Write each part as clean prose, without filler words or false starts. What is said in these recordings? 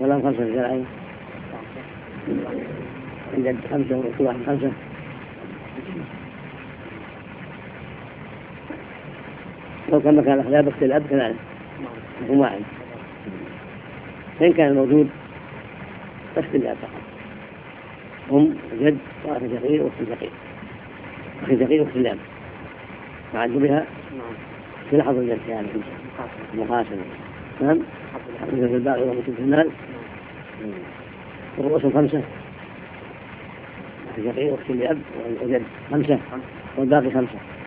ولا 5 في العين عند 5 وكل واحد 5. لو كان مكان الأخلاق بس الأب كذلك هم واحد. فإن كان موجود بس الأب فقط هم جد وأخ شقيق وأخت شقيق، أخ شقيق وأخت الأب وعد بها في لحظة الجد يعني مقاسمة. نعم حقيقة في الباقي ومسلم في المال والرؤوس 5 أخ شقيق وأخت الأب وجد 5 والباقي 5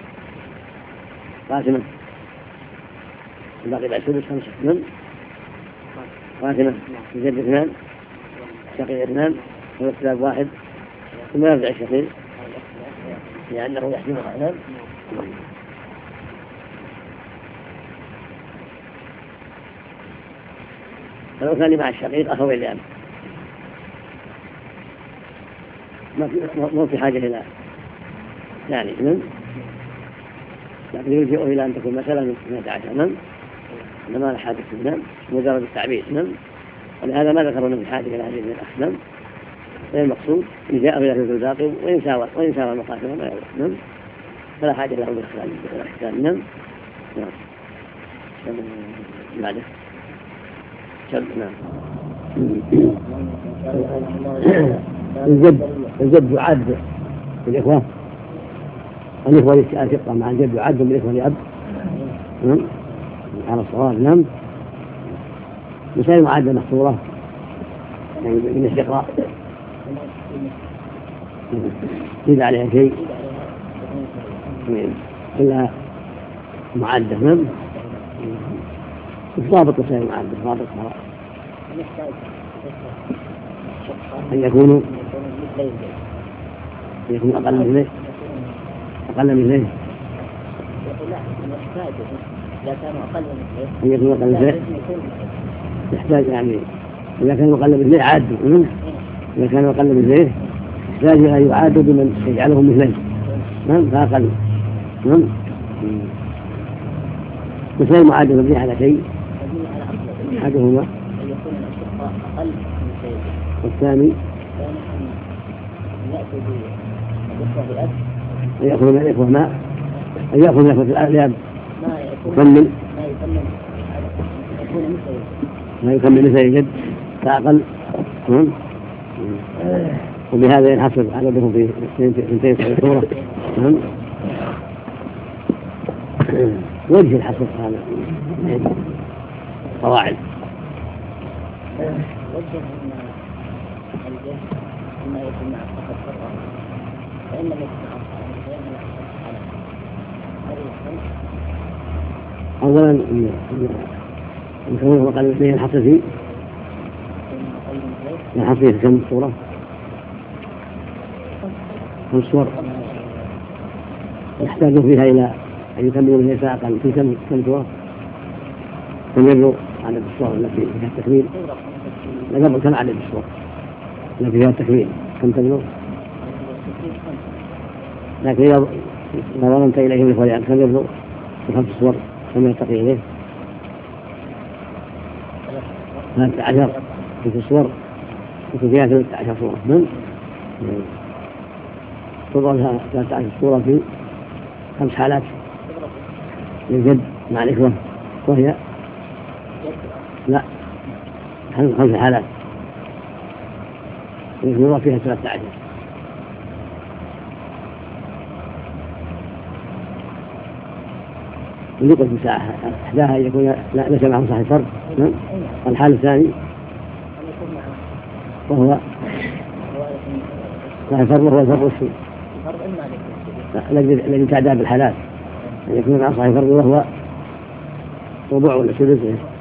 قاسمة الباقي بعد 5 من قاسمة الجد 2 شقيق 2 والاختلاف 1 ثم يرجع الشقيق لأنه يحسن الأعلام. فلو كان مع الشقيق أخوي لأب ما في حاجة إلى يعني من لكن يلجئ إلى أن تكون مثلا 12 من إنما لا حاجة من مجرد التعبير من، ولهذا ما ذكروا من الحاجة إلى هذه من الأحسن. المقصود إن جاء إلى ذلك الباقي وإن ساوى المقاسمة ما يعرف فلا حاجة له بالإحسان نعم. بعده نعم. الجد يعد بالإخوة الإخوة الشقة مع الجد يعد بالإخوة لأب على الصواب نعم. مثال معادة محصورة يعني من الشقاء إذا عليها شيء إلا معدة نعم. ضابط وسائل معدة ضابط أن يكونوا أقل من ذلك أن يكونوا أقل من ذلك يحتاج يعني إذا كانوا أقل من ذلك عادوا إذا كانوا أقل من ذلك يحتاج أن يعادوا بمن يجعلهم مثله نعم فأقل نعم. مثال معادة مبني على شيء أحدهما والثاني أن يأخذ من الإخوة ماء أن يأخذ من الإخوة الأب يكمل ما يكمل مثل الجد فأقل وبهذا ينحصر عددهم في 2 صورة وجه الحصر هذا قواعد وجه أن الجد ما يكون مع فقط فرقة فإن لم يكن مع أولا إن كونه وقال مثله الحصر فيه الحصر في كم صورة 5 صور يحتاج فيها إلى أن يكملوا من أقل في كم صورة تمر عدد الصور التي فيها التكميل لقبل كم عدد الصور التي فيها التكميل كم تمر لكن إذا ظلمت إليه من الفريق تمر ب5 صور كم يرتقي إليه 13 في صور يكون فيها 13 صورة من تضعها 13 صورة في 5 حالات للجد مع الإخوة وهي لا 5 حالات الصورة فيها 13 يقص بساعة إحداها يكون ليس معه صاحب فرد الحال الثاني وهو صاحب فرد وهو الفرد والسوء الذي تعدى بالحالات أن يكون مع صاحب فرد وهو ربع ولا سدس.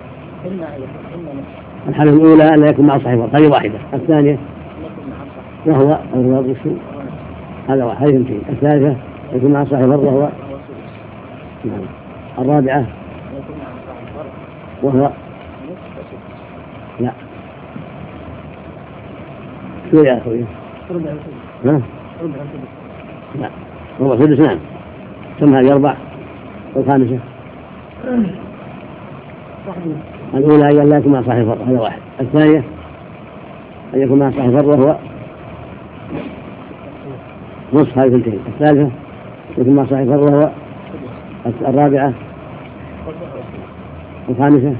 الحالة الأولى أن يكون مع صاحب فرد هذه واحدة. الثانية وهو الربع والسوء هذا واحد هذه اثنتين. الثالثة يكون مع صاحب فرد وهو الرابعة وهو لا شو يا أخوي لا هو سدس نعم. كم هذه 4 والخامسة الأولى أن لا يكون مع صاحب فرد هذا واحد. الثانية أن يكون مع صاحب فرض وهو نصف هذه الثنتين. الثالثة يكون مع صاحب فرض وهو الرابعة. الخامسة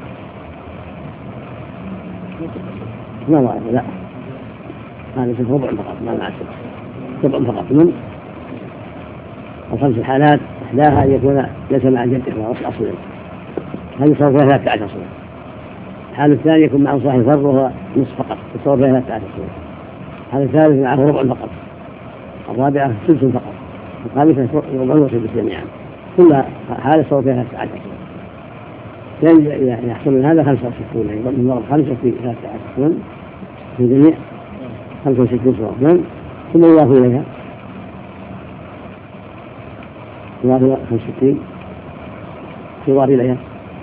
ما ضعف لا، هذا ربع فقط ما مع ربع فقط. من الخمس الحالات إحداها أن يكون ليس مع الجد أصلا، هذه صار فيها 13 أصلا. الحالة الثانية يكون معه صاحب فرض وهو نصف فقط، يصور فيها 13 أصلا. الحالة الثالثة معه ربع فقط. الرابعة سدس فقط. الخامسة ربع وسدس جميعا. كل حالة يصور فيها 13 أصلا. يحصل من هذا 65 يعني من ضرب 5 في 13 في جميع 65 صورة. ثم يضاف إليها 65 يضاف إليها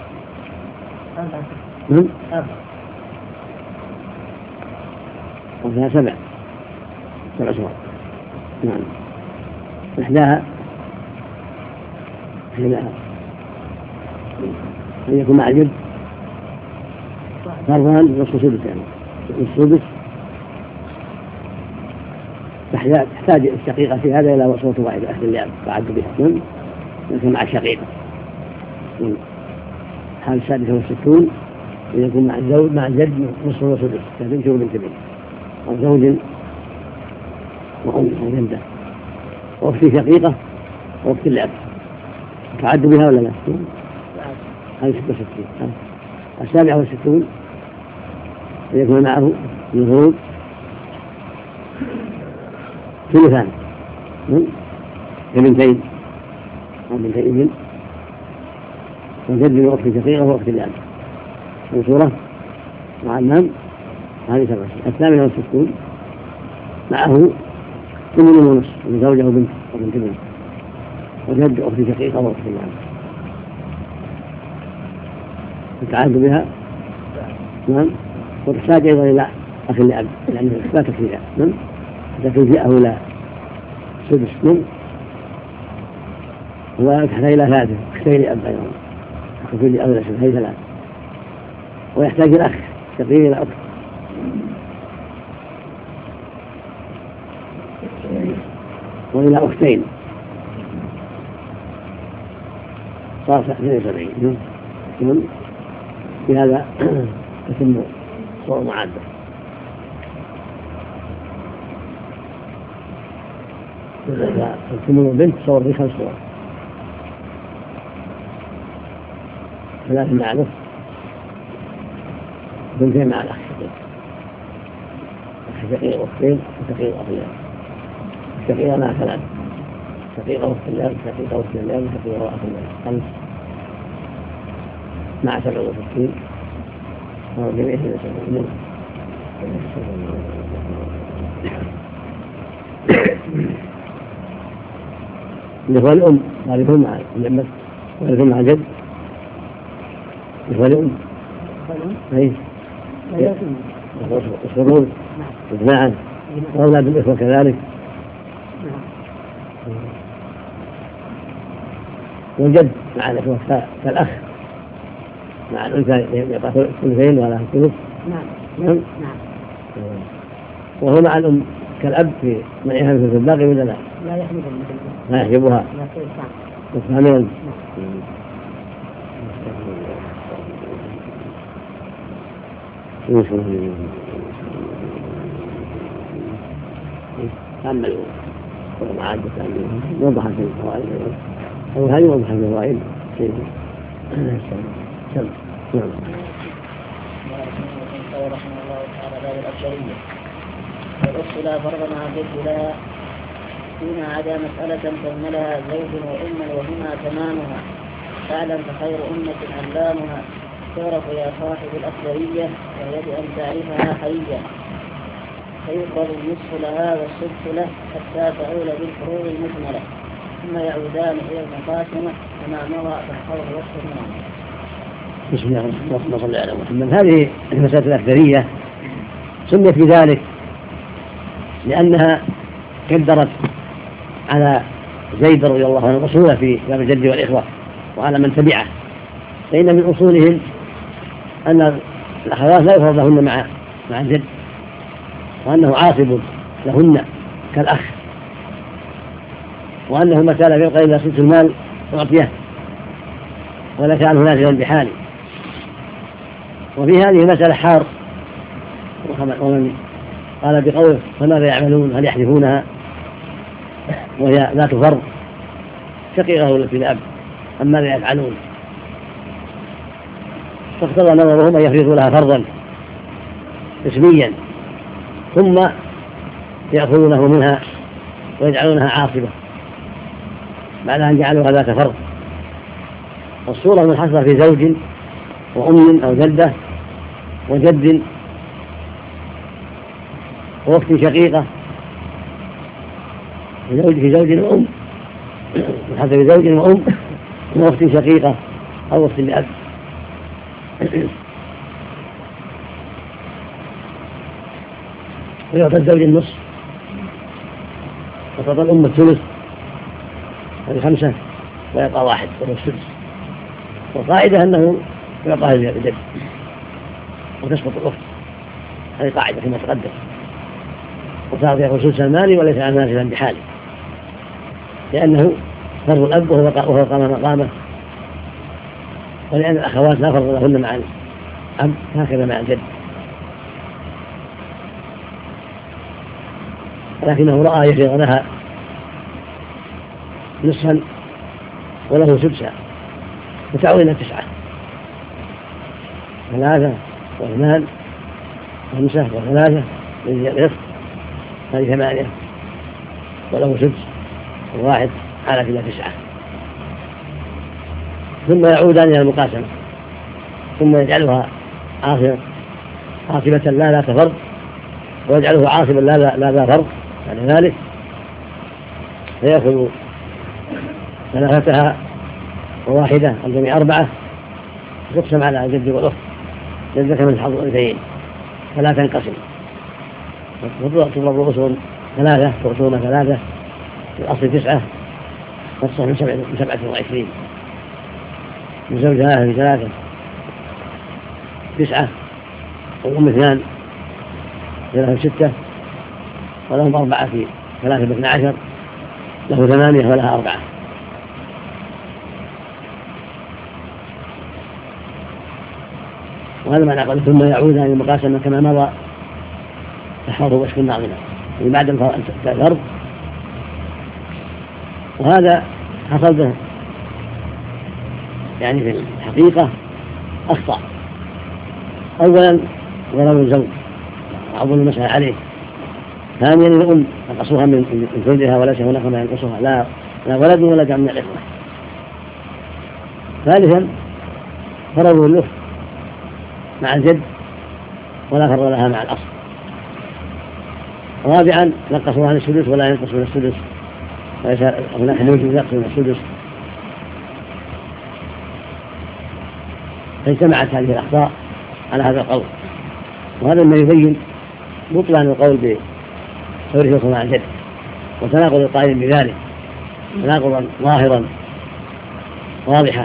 وفيها 7 صور. نعم. إحداها أن يكون مع الجد فرضان نصف سدس، يعني نصف سدس تحتاج الشقيقة في هذا إلى صوت واحد أهل اللعب بعد بها، لكن مع الشقيقة. حال 66 يكون مع الزوج مع الجد نصف وسدس كبنت وبنت بنت أو زوج وأم أو بنته وأختي شقيقة وأخت اللعب تعد بها ولا لا؟ هذه 66. 67 يكون معه الغروب ثلثان كبنتين أو بنتين ابن وجد وأخت شقيقة وأخت اللعب وصورة مع النام. هذه 67. 68 معه 8 ونصف من زوجة وبنت وبنت ابن وجد أخت شقيقة وأخت اللعب يتعاد بها. نعم. وتحتاج أيضا إلى أخ اللعب لأنه لا تكفيها. نعم. تكفيها إلى سدس. نعم. وتحتاج إلى ثلاثة أختين أب أيضا أخذ لي أولى هي 3. ويحتاج الأخ شقيق إلى أخت وإلى أختين صار 72. في هذا تتم صور معادة. إذا تتم البنت صور في 5 صور 3 مع نصف 2 مع الأخ شقيق شقيق وأختين وشقيق وأخيان شقيقة مع 3 شقيقة وأخت اللاب شقيقة وأخت اللاب شقيقة وأخت اللاب 5 مع 67 وجميع 72. الإخوة الأم يعرفون مع الجمة ويعرفون مع الجد. الإخوة الأم يصبرون إجماعا وأولاد الإخوة كذلك. والجد مع الإخوة كالأخ مع الأنثى يقع ثلثين ولا ثلث. نعم. وهو مع الأم كالأب في منعها مثل الباقي ولا لا؟ لا يحجبها يفهمون. تأملوا ومعادة وضحت الفوائد أو هذه وضحت الفوائد. رحمه الله تعالى باب الأفضلية. والأخت لا فرض مع الجد لها فيما عدا مسألة كملها زوج وأم وهما تمامها فاعلم فخير أمة علامها تعرف يا صاحب الأفضلية وهي بأن تعرفها حية فيفرض النصف لها والسدس له حتى تعول بالفروض المجملة ثم يعودان إلى المقاسمة كما مضى فالحوض وصف منه. بسم الله الرحمن الرحيم. على محمد. هذه المسألة الأكثرية سميت بذلك لأنها كدرت على زيد رضي الله عنه رسوله في باب الجد والإخوة وعلى من تبعه، فإن من أصولهم أن الأخوات لا يفرض لهن مع الجد وأنه عاصب لهن كالأخ، وأنه متى لم يبقى إلا ثلث المال أعطيه ولا كان نازلا بحاله. وفي هذه مسألة حار، ومن قال بقوله فماذا يعملون هل يحذفونها وهي لا تفر شقيقه التي لأب أم ماذا يفعلون، فاقتضى نظرهم أن يفرضوا لها فرضا اسميا ثم يأخذونه منها ويجعلونها عاصبة بعد أن جعلوها ذات فرض. والصورة منحصرة في زوج وأم أو جدة وجد وأخت شقيقة، في زوج وأم، منحصرة في زوج وأم وأخت شقيقة أو أخت لأب. ويعطى الزوج النصف وتعطى الأم الثلث، هذه 5 ويبقى 1 وهو السدس. والقاعدة أنه يعطى الجد وتسقط الأخت، هذه قاعدة كما تقدم، وصار يأخذ سدس المال وليس نازلا بحاله، لأنه فرض الأب وهو قام مقامه، ولأن الأخوات لا فرض لهن مع الأب هكذا مع الجد، لكنه رأى يفرغ لها نصفا وله سدسا فتعود إلى 9 3 و2 5 و3 للإخت هذه 8 وله سدس و1 على إلى 9، ثم يعودان إلى المقاسمة ثم يجعلها عاصبة لا ذات فرض ويجعله عاصبا لا ذا فرض بعد ذلك، فيأخذ 3 و1 الجميع 4 تقسم على الجد والأخت للذكر من حظ الأنثيين فلا تنقسم، تضرب رؤوسهم 3 تؤتون 3 في الأصل 9 تصح من 27 من زوج 3 في 3 9 والأم 2 لهم 6 ولهم 4 في 3 ب 12 له 8 ولها 4. وهذا معنى قال ثم يعود إلى المقاسمة كما مضى تحفظه وشك الناظمة يعني بعد الفرض. وهذا حصل به يعني في الحقيقة أخطأ. أولا ضرب الزوج أعظم المسألة عليه، ثانيا الأم نقصوها من ثلثها وليس هناك ما ينقصها لا ولد ولا جمع من الإخوة. ثالثا فرضوا الأخت مع الجد ولا فرض لها مع الأصل. رابعا نقصوا عن السدس ولا ينقص من السدس وليس هناك موجب ينقص من السدس. فاجتمعت هذه الأخطاء على هذا القول، وهذا ما يبين بطلان القول بتورث مع الجد وتناقض القائل بذلك تناقضا ظاهرا واضحا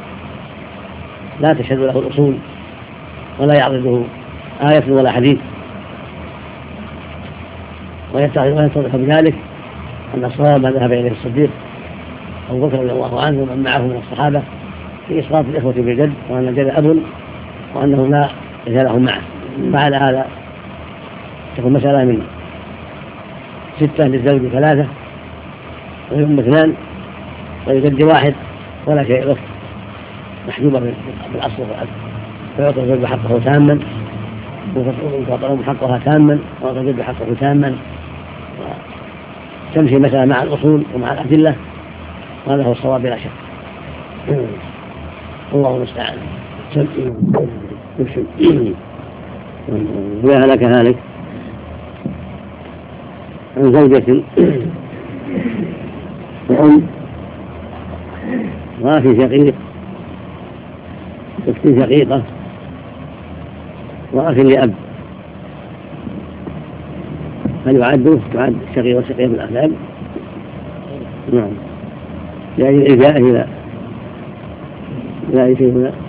لا تشهد له الأصول ولا يعرضه آية ولا حديث. ويتضح بذلك أن الصواب ما ذهب إليه الصديق أبو بكر رضي الله عنه ومن معه من الصحابة في إسقاط الإخوة بالجد، وأن الجد أب وأنهم لا رجالهم معه. فعلى هذا تكون مسألة من 6 للزوج 3 والأم 2 والجد 1 ولا شيء الأخت محجوبة بالأصل والأب، فيعطي الزوج حقه تاما وتعطي الأم حقها تاما ويعطي الجد حقه تاما، وتمشي مسألة مع الأصول ومع الأدلة، وهذا هو الصواب بلا شك. الله المستعان. وهلك هالك عن زوجة وأم وأخي شقيق أخت شقيقة وأخ لأب، هل يعد الشقيق والشقيق من الأخلاق؟ نعم، يعني الإجاء لا أي شيء هنا.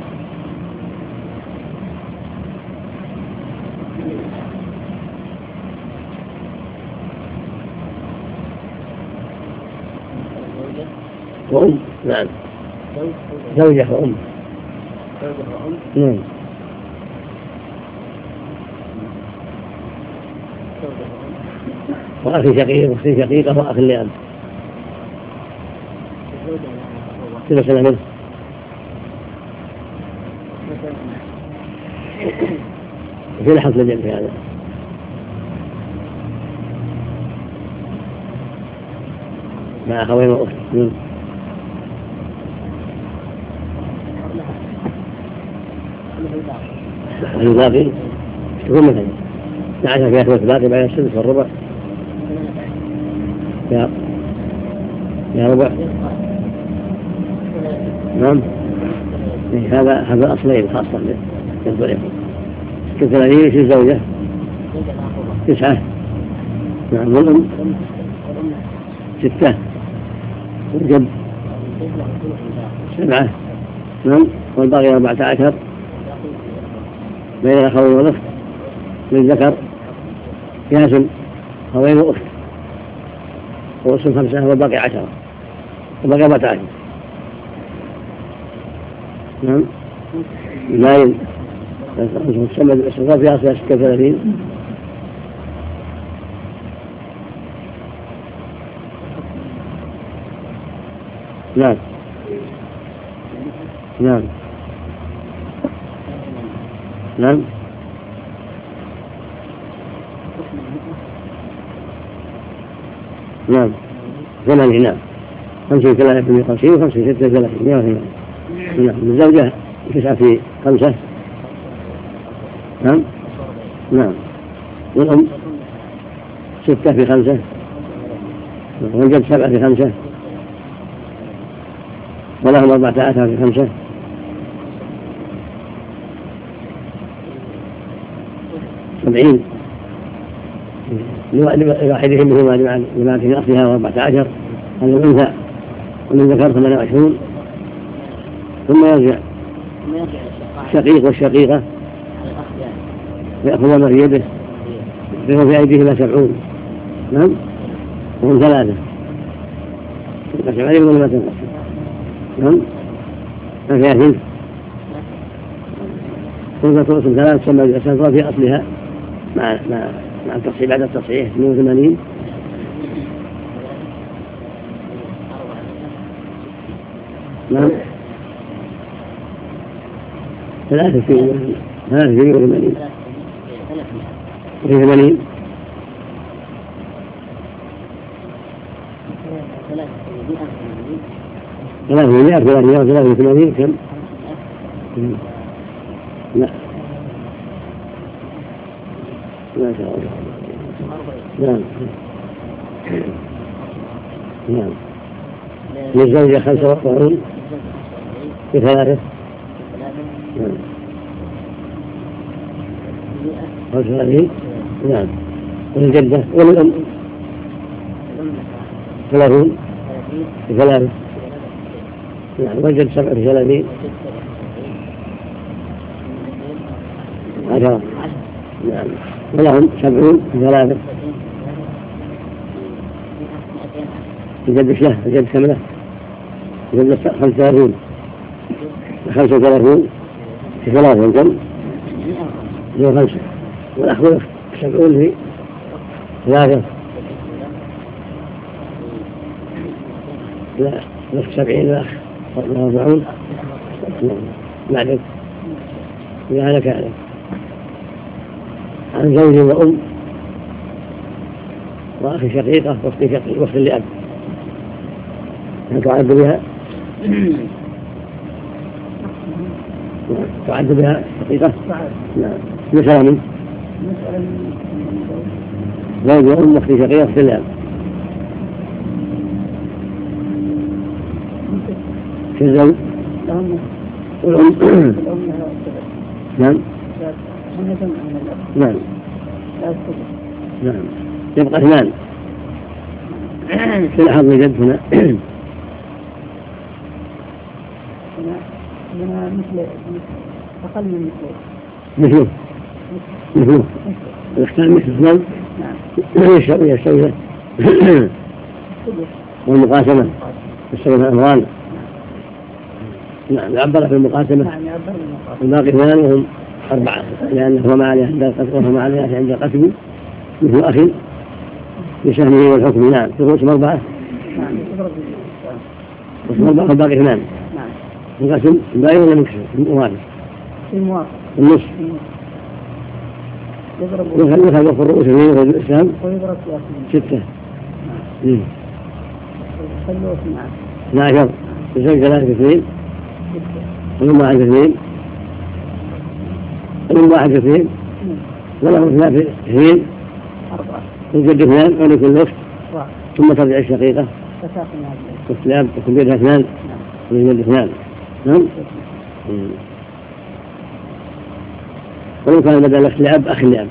وأم. نعم. زوجة وأم. نعم. وأخ شقيق وأخت شقيقة وأخ لأب. كل سنة منه. في لحظة الجد في هذا. مع أخوين وأخت. الباقي تكون مثلا 12 في أخوة الباقي بعد السدس والربع. يا ربع. نعم. هذا أصلين خاصة بالطريق. 30 يصير زوجة 9. نعم. والأم 6. والجد 7. نعم. والباقي 14 بين الأخوين والأخت. للذكر ياسم أخوين وأخت وأسم 5 والباقي 10 والباقي 14. نعم. لاين تسمى بالاستغفار في أصلها 36. نعم. نعم. نعم. نعم. 8. نعم. 53 في 50 و 56 في 30. نعم. الزوجة 9 في 5. نعم. نعم. والأم 6 في 5. والجد 7 في 5. ولهم 14 في 5. سبعين لواحدهم منهما لما في أصلها 14. هذا الأنثى والذكر 28. ثم يرجع الشقيق والشقيقة يأخذون في يده فهو في أيديهما 70. نعم. وهم 3 تنقسم عليهم ولا ما تنقسم. نعم. ما فيها ثلث. ثم تقسم 3 تسمى الأساسة في أصلها مع التصحيح بعد التصحيح 82. نعم. 3 في 80. في 80. 380 كم؟ لا ما شاء الله. نعم. نعم. للزوجة 45 في 3. نعم. 35. نعم. والجدة والأم 30 في 3. نعم. والجد 7 في 30. 10. نعم. ولهم 70 في 3. الجد له الجد كم له؟ الجد 35 في 3 والجد 5. والأخ والأخت 70 في 3. لا الأخت 70 والأخ 40. بعدك إذا هلك عليك. عن زوج وأم وأخ شقيقة واخت شقيقة واخت لأب. تعد بها تعد بها شقيقة. نعم. مثلا من زوج وأم واخت شقيقة واخت لأب. في الزوج والأم. نعم. نعم. نعم. يبقى 2 في الحظ جد هنا. مثل أقل من مثله الاختار مثل 2. نعم. يستوي والمقاسمة يسمونها أموال. نعم يعبر في المقاسمة. نعم يعبر بالمقاسمة. الباقي اثنان وهم 4 لأنه ما عليه عند القتل وهو ما عليه عند القتل مثل أخ بسهمه والحكم. نعم يقسم 4. نعم يقسم 4 والباقي 2. نعم يقسم باقي ولا منكسر موافق الموافق النص يضرب يخلق الرؤوس اثنين ويضرب الإسلام ويضرب في 6. خلوه 12 يسوي 3 2 ويوم 1 2 ويوم 1 2 وله 3 2 4 يجد 2 ولكل وقت ثم ترجع الشقيقة والكلاب تكون بيدها 2 ويجد 2. نعم. ولو كان بدل نفس الأب أخي الأب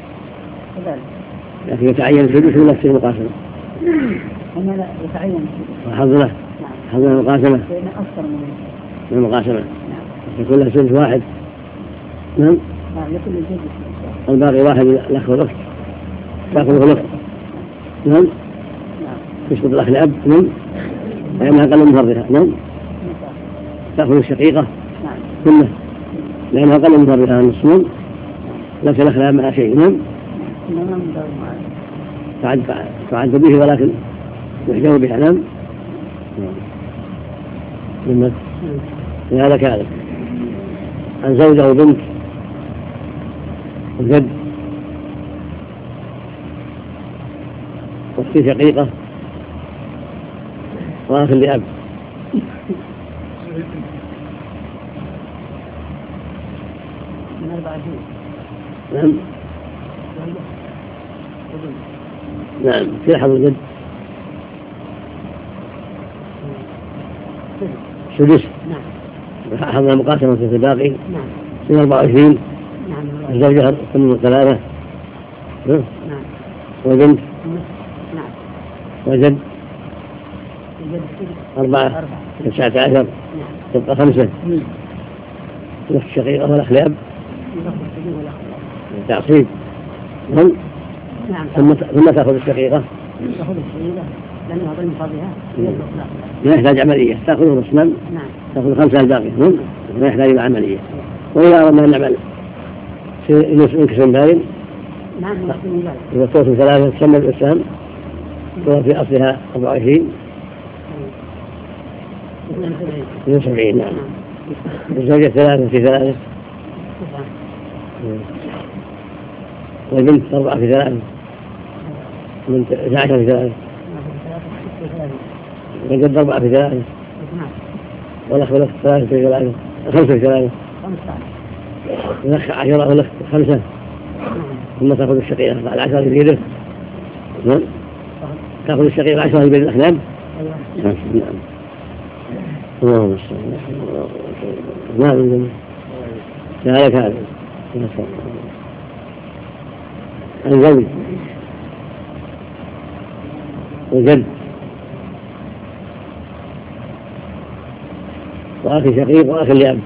لكن يتعين السدس من نفس المقاسمة. هنا لا يتعين وحظ له حظ له المقاسمة لأن أكثر من المقاسمة يكون له سدس واحد. نعم. يكون الجزء الباقي واحد الأخ والأخت تأخذه الأخت. نعم. يسقط الأخ الأب. نعم. لأنها أقل من فرضها. نعم. تأخذ الشقيقة كله لأنها أقل من فرضها النصف. لا تلخلها مع شيء. نعم. تعد به ولكن يحجر بها. نعم. لهذا كذلك عن زوجة وبنت وجد واختي شقيقة وأخ لأب. نعم. نعم في حظ الجد سدس. نعم. حظ المقاسمة في الباقي. نعم. في 24. نعم. الزوجة 3. نعم. وبنت. نعم. وجد 4 19. نعم. تبقى 5. نفس الشقيقة والأخ لأب تعصيب. نعم. ثم تأخذ الشقيقة لأنها ضمن فاضيها لا يحتاج عملية تأخذه رسما. تأخذ 5 الباقي. لا يحتاج إلى عملية. وإذا أردنا أن نعمل انكسر بارد إذا توصل 3 تسمى الإسلام وهو في أصلها 24 72. نعم. الزوجة 3 في 3 والبنت 4 في 3 بنت 11 في 3 والجد 4 في 3 والأخ والأخت 3 في 3 5 في 3 الأخ 10 والأخت 5 ثم تأخذ الشقيقة بعد 10 في بيده. نعم. تأخذ الشقيقة 10 في بيد الأخنام. نعم. اللهم صل على محمد. ذلك هذا الزوج وجد وأخي شقيق وأخي لأب.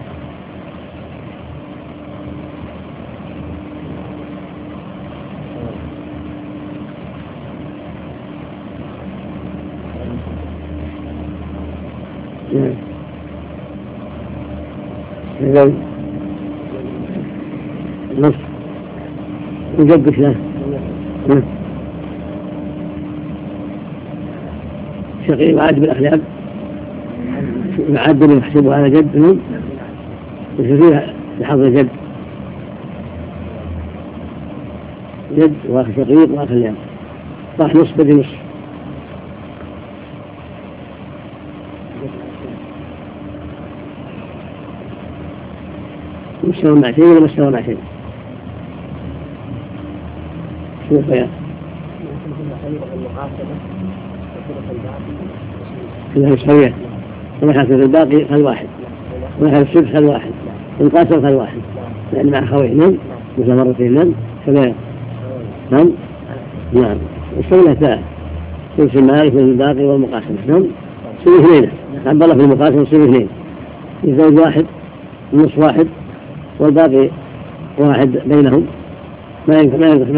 الزوج نصف وجد له شقيق عاد بالأخلاق معدل يحسبه على جد وفيها لحظ جد وأخ شقيق وأخ لأب راح نصف بدي نصف. مستوى مع شيء ولا مستوى مع شيء؟ شو البيان؟ كلها مسوية. ونحن في الباقي خل واحد ونحن السدس خل واحد ونقاسم خل واحد يعني مع خويه. نعم. مثل مرتين. نعم. كذا. نعم. نعم. السنة 3 سدس المالك من الباقي والمقاسم. نعم. سنة 2 عبد الله في المقاسم سنة 2 الزوج واحد النصف واحد والباقي واحد بينهم ما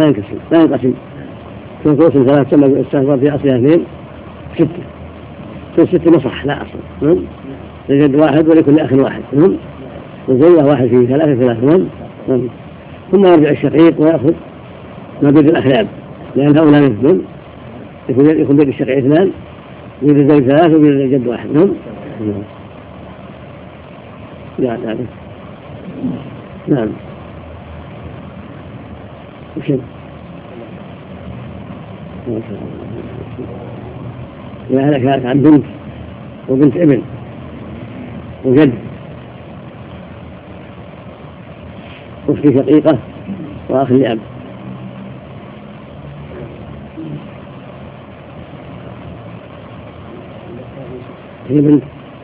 ينقسم. في قوس 3 تسمى الاستهبار في أصلها 2 6 ست نصح لا أصل. لجد واحد ولكل أخ واحد. وزوجة واحد فيه ثلاثة. ثم يرجع الشقيق ويأخذ ما بيد الأخلاب لأن هؤلاء منهم يكون بيد الشقيق اثنان بيد الزوج ثلاثة وبيد الجد واحد. نعم. وشد إذا هلك عن بنت وبنت ابن وجد أخت شقيقة وأخ لأب. هي بنت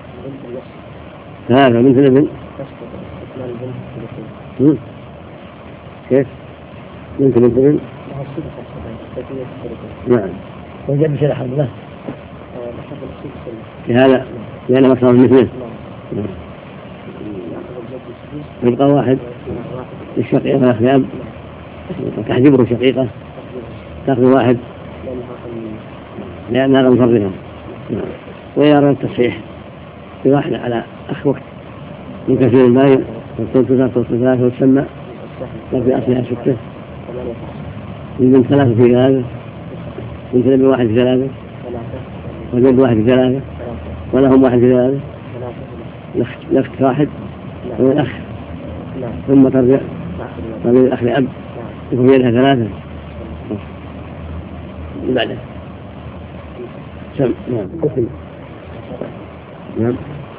هذا بنت الابن كيف؟ بنت ابن نعم. وجد بشرح الله في هذا لأنه مصر مثله. يبقى واحد للشقيقة والأخ تحجبه شقيقة تأخذ واحد لأنها لم ترضها. ويرى التصحيح في واحد على أخ وقت من كثير الماء والثلث ثلاثة وتسمى وفي أصلها ستة من ثلاثة في ثلاثة من ثلاثة واحد في ثلاثة وجد واحد في ثلاثة ولهم واحد في ثلاثة لفت واحد والأخ ثم ترجع ما بين الأخ لأب يكون في يدها ثلاثة بعده نعم. نعم.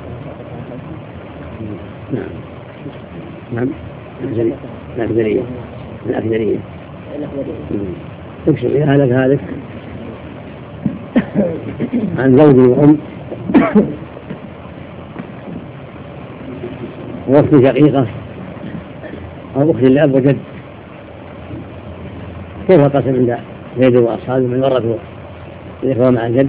نعم. الأكثرية تكشف إذا هلك عن زوج وأم وأخت شقيقة أو أخت لأب وجد كيف قسم عند زيد وأصحابه من ورثوا الإخوة مع الجد؟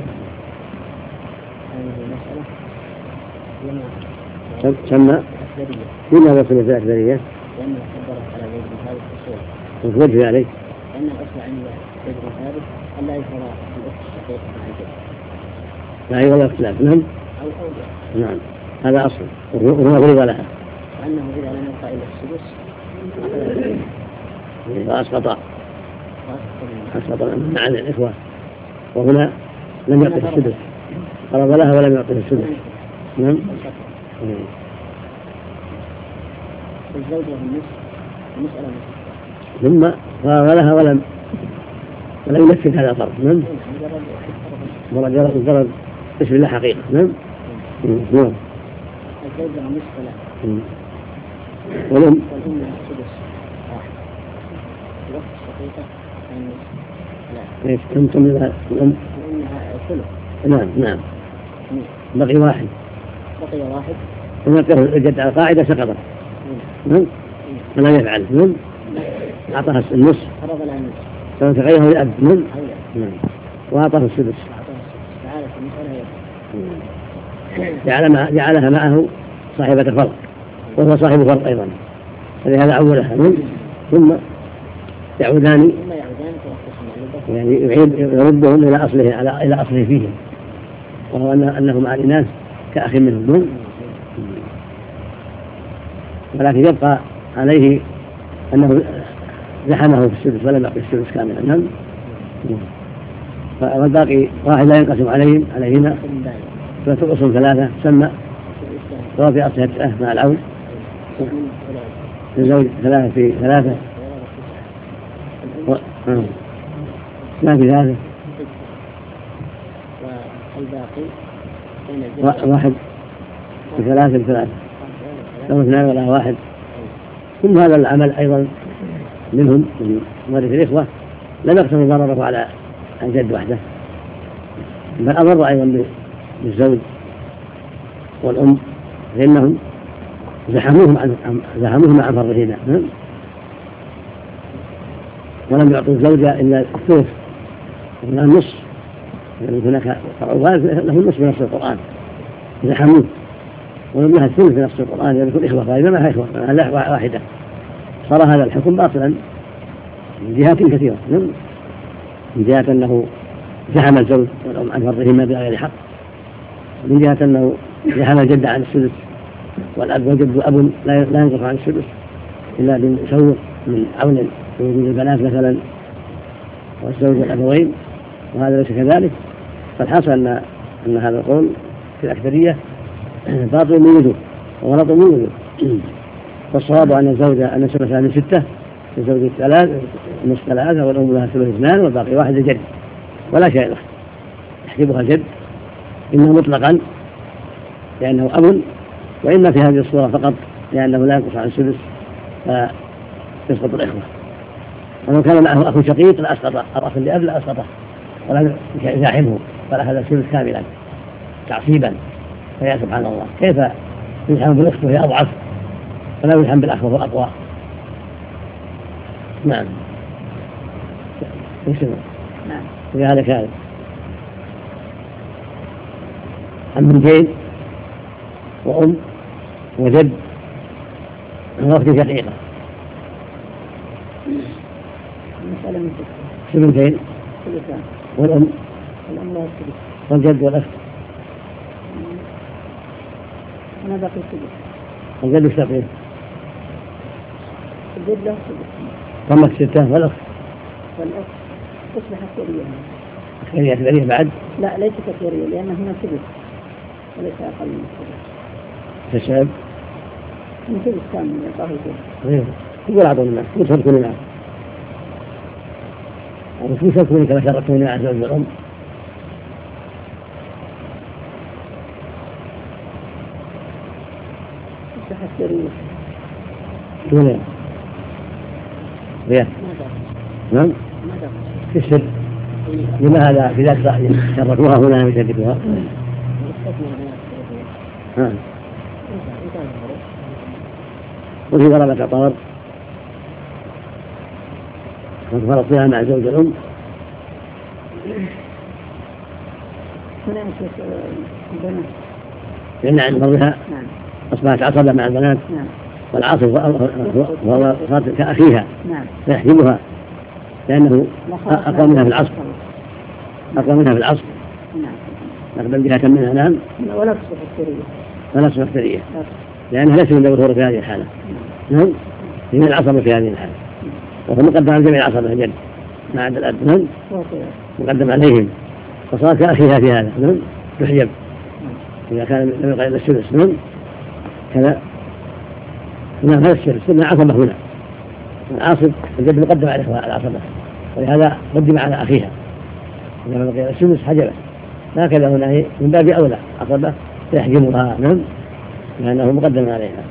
سمى فيما وصل في الأكثرية لأنه قدرت على زيد بن ثابت في الصورة وجه عليه لأن الأصل عند زيد بن ثابت ألا يفرى الأخت الشقيقة مع الجد لا يغلق اختلاف. نعم. نعم هذا أصل وهو غريب لها وأنه إذا لم يبقى إلا السدس فأسقط مع الإخوة وهنا لم يعطيه السدس فرض لها ولم يعطيه السدس. نعم. الزوجة النصف المسألة ثم فرض لها ولم ينفذ هذا الفرض. نعم. مجرد اسم الله حقيقة. نعم. نعم. الزوجة النصف لا والأم السدس واحد الوقت الشقيقة النصف لا ايش كم الأم لأنها ثلث. نعم بقي واحد وما كره الجد على القاعدة سقطت. نعم فلا يفعل. نعم أعطاها النصف فرض لها النصف سواء تغيره الأب. نعم وأعطاه السدس جعلها معه صاحبة الفرق وهو صاحب فرق أيضا فلهذا عولها. ثم يعودان يعني يردهم إلى أصله فيهم وهو أنه مع الإناث كأخ منهم ولكن يبقى عليه أنه زحمه في السدس ولم يعطي السدس كاملا. نعم. والباقي واحد لا ينقسم عليهما فتقسم ثلاثة تسمى وفي أصلها تسعة مع العود الزوج ثلاثة في ثلاثة ما في ثلاثة واحد في ثلاثة بثلاثة لو اثنان ولا واحد. ثم هذا العمل أيضا منهم من مورث الإخوة لم يقتصر ضرره على الجد وحده بل أضر أيضا بالزوج والأم لأنهم زحموهم عن فرضهما ولم يعطوا الزوجة إلا الثلث ولا النصف يعني هناك له النصف في نفس القرآن زحموه ولم لها الثلث في نفس القرآن يعني يكون إخوة فإذا ما هي إخوة لا واحدة صار هذا الحكم باطلا من جهات كثيرة. من جهة أنه زحم الزوج والأم عن فرضهما بغير حق من جهة أنه إذا حمل الجد عن السدس والأب والجد أب لا ينقص عن السدس إلا بمسوق من عون في وجود البنات مثلا والزوج والأبوين، وهذا ليس كذلك. فالحاصل أن هذا القول في الأكثرية باطل من وجوه وغلط من وجوه. فالصواب أن الزوجة أن ثلثها من 6، الزوج 3 نصف 3 والأم لها ثلث 2 والباقي 1 الجد ولا شيء له، يحجبها الجد إما مطلقا لأنه أب، وإما في هذه الصورة فقط لأنه لا ينقص عن السدس فيسقط الإخوة. ولو كان معه أخ شقيق لأسقطه أو أخ لأب لأسقطه ولا يزاحمه فلأخذ السدس كاملا تعصيبا. فيا سبحان الله، كيف يلحم بالأخت وهي أضعف فلا يلحم بالأخ وهو أقوى؟ نعم نعم. وهذا كان عن بنتين وأم وجد وأخت شقيقة. المسألة من 6 بنتين والأم الأم لا يسكت والجد والأخت أنا باقي السدس. والجد الشقيق الجد له سدس. ضمت 6 والأخت تصبح كثيرية. هي كثيرية بعد؟ لا ليس كثيرية لأن هنا سدس وليس أقل من السدس. في الشعب؟ من سدس كامل يعطاه الجد. يقول أعطوا الناس وتركوني معه وكيف تكوني كما شركتوني مع زوج الأم؟ تصبح كثيرية. دون رياض. نعم. في السر لما هذا في ذات شركوها هنا يشركوها؟ وفي ضربة عطار وانفرط فيها مع زوج الأم. لأن عند فرضها أصبحت عصبة مع البنات. والعاصب وهو صار كأخيها فيحجبها لأنه أقوى منها في العصب. نقبل جهة منها. نعم. ولا تصبح كثيرية لأنها ليس من ذوي في هذه الحالة. نعم. من العصبة في هذه الحالة وهو مقدم على جميع العصبة الجد ما عدا الأب. نعم. مقدم عليهم فصار كأخيها في هذا. نعم. تحجب إذا كان لم يقع إلا السدس. نعم. كذا. نعم. هذا السدس من عصبة هنا العاصب الجد مقدم على العصبة ولهذا قدم على أخيها. إذا لم يقع السدس حجبه. هكذا هنا من باب أولى عصبة يحجبها. نعم. لأنه مقدم عليها.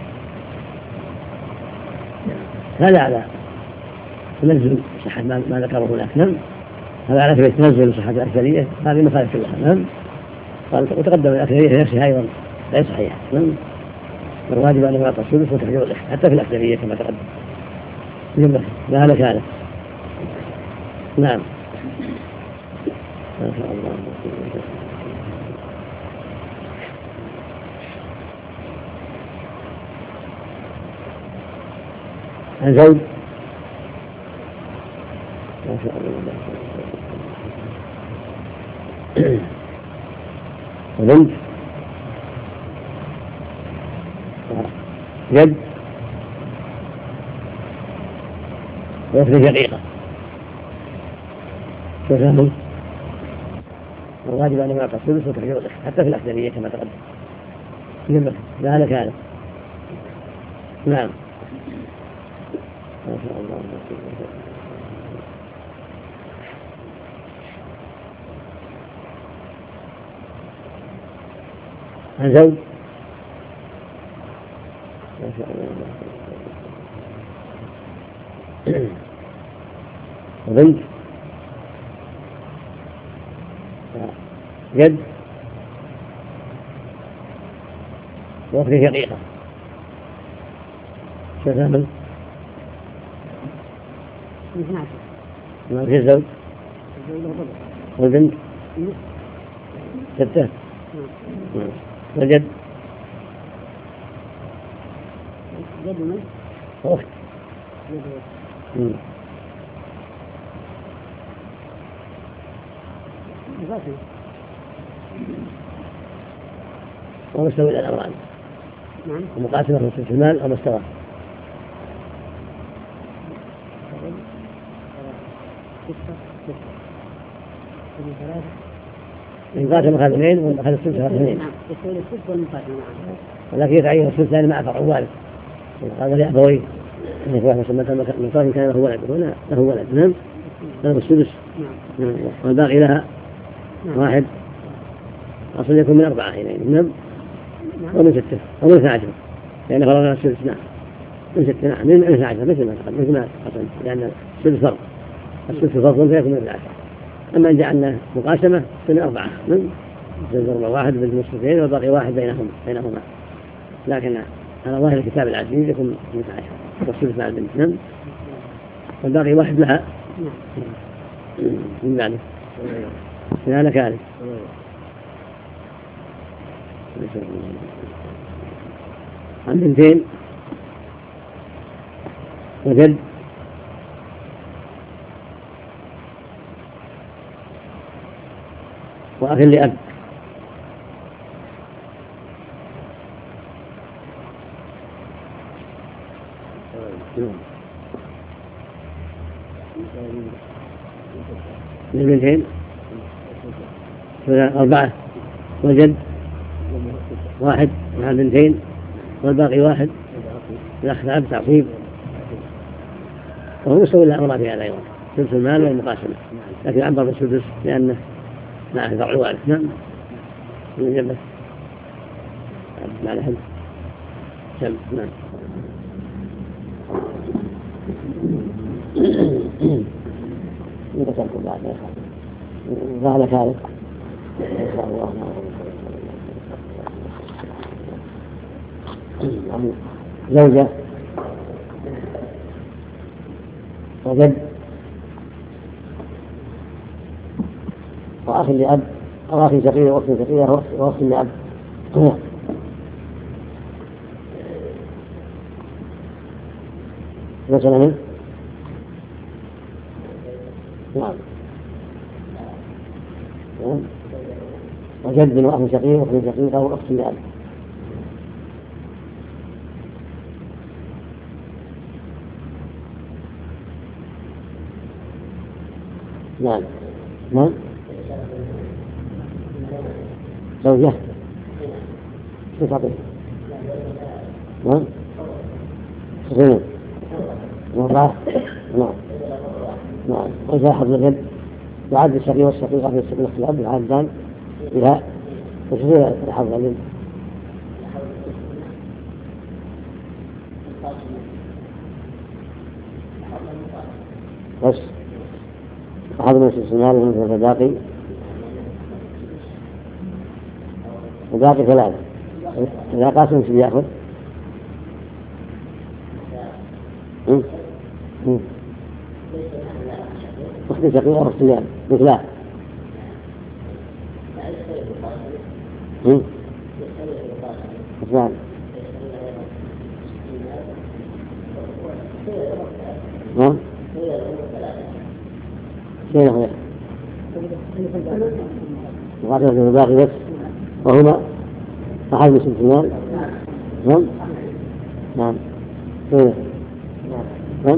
هذا على تنزل صحة ما ذكره هناك. نعم. هذا على سبيل تنزل صحة الأكثرية هذه مخالفة لها. نعم. وتقدم الأكثرية نفسها أيضا لا صحيحة. نعم. والواجب أن يعطى السدس وتحجب الإخوة حتى في الأكثرية كما تقدم جملة لا هذا كان. نعم. ما شاء الله. عن زوج ما شاء الله وبنت جد وأخت شقيقة. فهم الواجب أن يعطى السدس وتحجب الإخوة حتى في الأكثرية كما تقدم جملة لا هذا كان. نعم. ما شاء الله. عن زوج ما شاء الله وبنت جد وأخت شقيقة. شو ما في الزوج والبنت 6 والجد وأخت. ومستوي إلى الأمران. ومقاسمة في نصف المال أو مستوى. إن قاتل أخذ اثنين وأخذ السدس أخذ اثنين. ولكن يتعين السدسان مع فرع وارث. قال لأبويه إن يكون من صار كان له ولد هنا له ولد نعم له السدس والباقي لها واحد أصل يكون من 4 حينئذ نعم ومن 6 ومن 12 لأن فرضنا السدس نعم من 6 نعم من 12 مثل ما تقدم مثل ما قسم لأن السدس فرض السدس فرض فيكون من 12. أما إن جعلنا مقاسمة من 4 ضرب واحد بالنصفين والباقي واحد بينهما لكن على ظاهر الكتاب العزيز يكون 12 والسدس مع البنت نعم والباقي واحد لها من بعده هذا كارث عن بنتين وجد وأخ لأب للبنتين 4 وجد واحد مع البنتين والباقي واحد الأخ لأب تعصيب وهو مستوي الأمر في هذا أيضا سدس المال والمقاسمة لكن عبر بالسدس لأنه معه فرع وارث نعم من جنبه مع الأهل سم نعم يتسلكم بعد ما ظهر كارث زوجة وجد وأخ لأب أو أخ شقيق وأخت شقيقة وأخت لأب مثلا منه نعم وجد وأخ شقيق وأخت شقيقة وأخت لأب نعم نعم زوجة تعطيه نعم سنين مرة نعم نعم وإذا حضر الجد وعد الشقيق والشقيقة في السبيل الاختلاف العادان إلى تشريع حضر الجد بس أحد من السنال من الباقي وباقي 3 إذا قاسم شو يأخذ أخت شقيقة وأخت لأب مثلها مثلها نعم شيء غير وقاتل في الباقي بس وهما أحد من السنال نعم نعم شيء نعم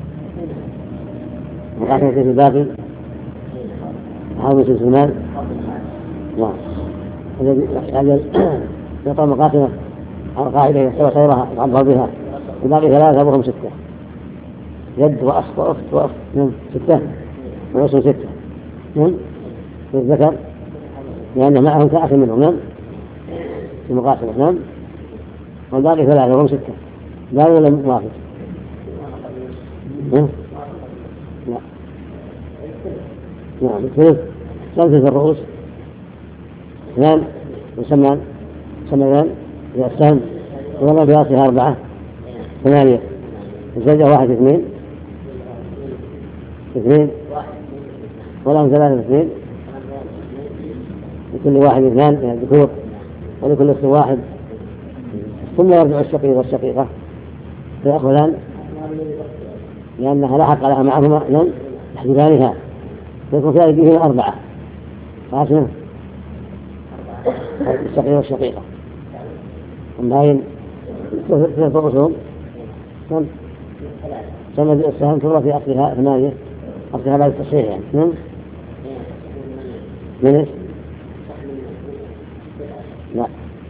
وقاتل في الباقي أحد من السنال نعم هذا يعطى مقاتلة على قاعدة يحتوى خيرها يعبر بها الباقي 3 وهم 6 يد وأخ وأخت وأخت نعم 6 ونصف 6 نعم في الذكر لأن معهم كأخ منهم نعم في مقاسمة نعم والباقي 3 وهم 6 لا ولا موافق نعم لا نعم الثلث 3 في الرؤوس 2 وسمان سمان السهم والله براسها 4 8 الزوجة 1 2 ولهم 3 2 لكل واحد 2 من الذكور ولكل أخت 1 ثم يرجع الشقيق والشقيقة فيأخذان لأنها لا حق لها معهما لن يحجبانها فيكون في أيديهما 4 قاسمة الشقيق والشقيقة باين ثلاثة رسوم كم؟ سند السهم ترى في أصلها 8 أصلها بعد التصحيح يعني من إيش؟ لا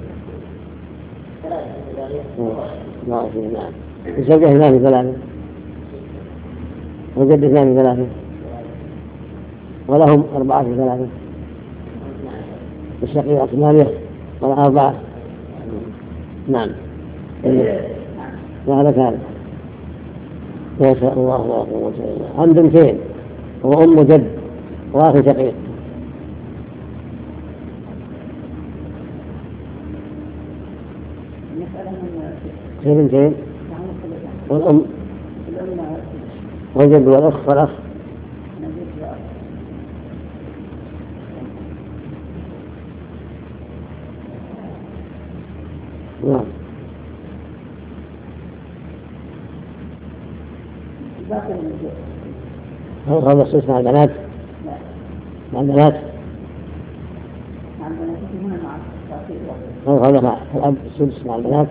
ما في نعم الزوجة 2 3 وجد 2 3 ولهم 4 3 الشقيقة 8 ولا 4 نعم وهذا كان ما شاء الله لا قوة إلا بالله عن بنتين وأم جد وأخ شقيق في بنتين والأم والجد والأخ والأخ نعم هذا السدس مع البنات مع البنات هذا مع الأب السدس مع البنات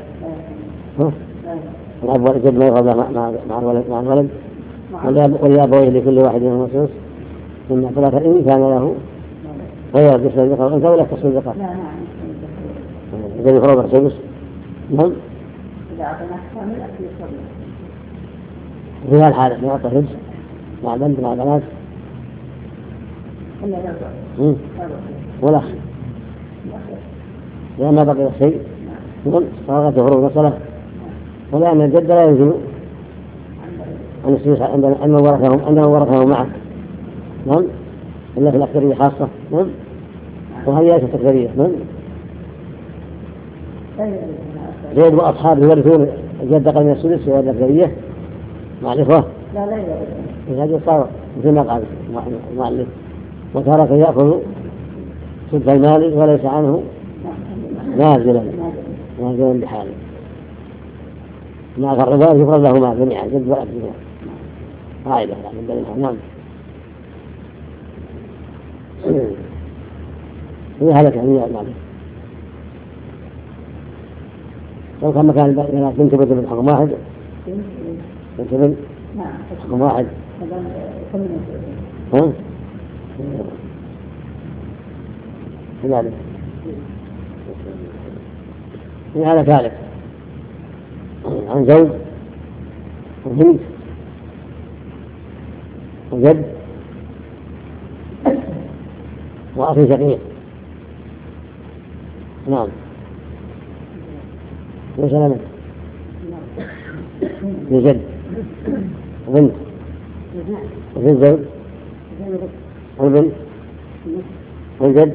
الأب والجد ما يغضى مع الولد ولأبويه لكل واحد منهم السدس ثم ثلاثة إن كان له غير جسد الذكر والأنثى ولا كسر الذكر إذا يفرض السدس نعم إذا أعطيناك كامل أكل الصبي في هالحالة يعطى سدس مع بنت مع بنات والأخ لأن ما بقي شيء صارت فروض مسألة ولأن الجد لا ينزل عن السدس عندما ورثهم معه نعم إلا في الأكثرية خاصة نعم وهذه ليست أكثرية نعم زيد وأصحاب يورثون الجد قل من السدس وهذه الأكثرية مع الإخوة لا هذه صار مثل ما قال المؤلف وترك يأخذ سدس المال وليس عنه نازلا بحاله مع الربا يفرض لهما جميعا جد وأب جميعا قاعدة من بينها نعم هي هلك يعني المال لو كان مكان بنت بنت حكم واحد بنت بنت حكم واحد ها؟ كذلك في هذا ثالث عن زوج وبنت وجد وأخي شقيق نعم وسلامة لجد وبنت وفي الزوج والبنت والجد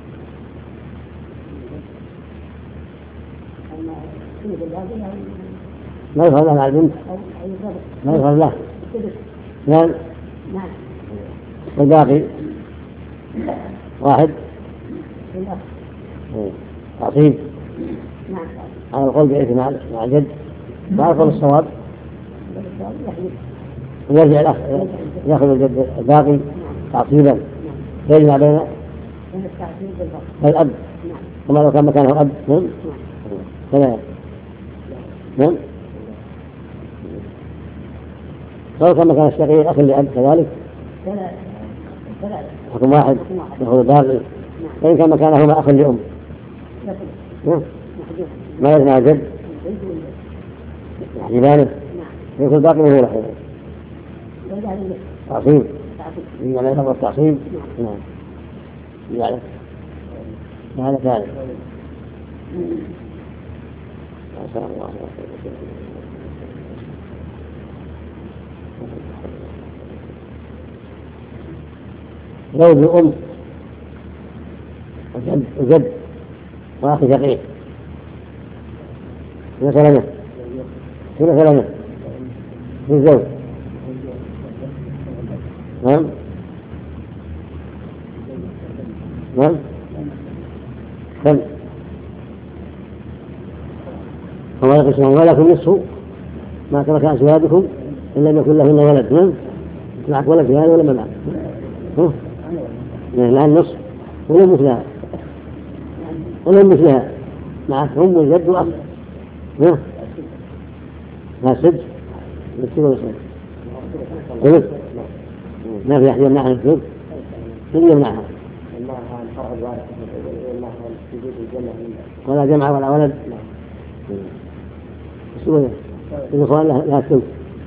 ما يفعل له مع البنت ما يفعل له نعم والباقي واحد تعصيب على القول بإيث مع الجد وأقول الصواب ويرجع الأخ يأخذ الجد الباقي تعصيبا يجمع بين الأب كما لو كان مكانه أب كذا نعم لو كان مكان الشقيق أخ لأب كذلك حكم واحد يأخذ الباقي فإن كان مكانهما أخ لأم ما يجمع الجد يحجبانه يأخذ الباقي وهو له تعصيب إنما يفضل التعصيب نعم يعني هذا ثالث ما شاء الله زوج أم وجد وأخي شقيق مثلا في الزوج نعم كم وما يقسمون ولكم نصف ما ترك أزواجكم إن لم يكن لهن ولد نعم معك ولد في هذا ولا ما معك الآن نصف ولم مثلها معك هم الجد وأخ ما سد بالسد ولا سد ما في أحد يمنعها السد من يمنعها ولا جمع ولا ولد سوية الإخوان لا سد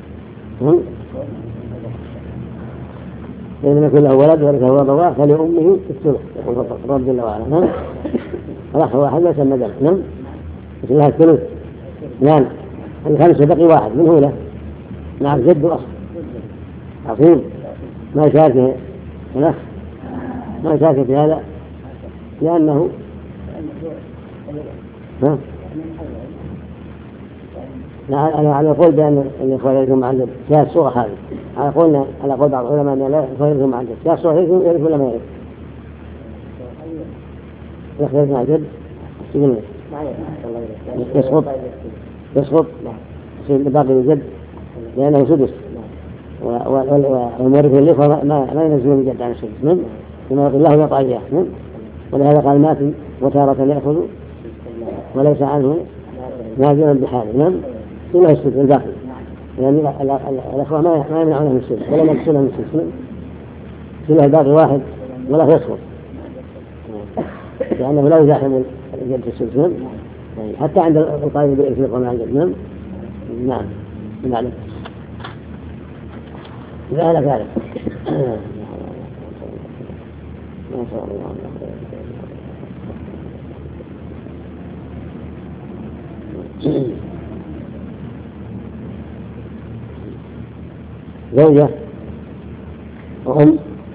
فإن يكون له ولد ورثه أبواه فلأمه الثلث يقول رب جل وعلا الأخ واحد ليس الندم مثل لها الثلث نعم الخمسة بقي واحد من هو له مع جد وأخ عظيم ما يشاركه الأخ ما يشاركه في هذا لأنه أنا على قول بأن الإخوة يرثون مع الجد فيها الصورة هذه على قول بعض العلماء أن لا يرثون مع الجد فيها الصورة يرث ولا ما يرث يرث مع الجد يسقط يصير باقي الجد لأنه سدس والمورث الإخوة ما ينزلون الجد عن السدس كما يقول الله يعطى إياه ولهذا قال مات وتارة يأخذ وليس عنه نازلا بحاله كله السدس الباقي يعني الأخوة ما يمنعونه من السدس ولا يكسونه من السدس كله الباقي واحد ولا يسقط لأنه لا يزاحم الجد في السدس حتى عند القائل بالإثم ومع الجد نعم نعم لا لا ذلك ما شاء الله زوجة وأم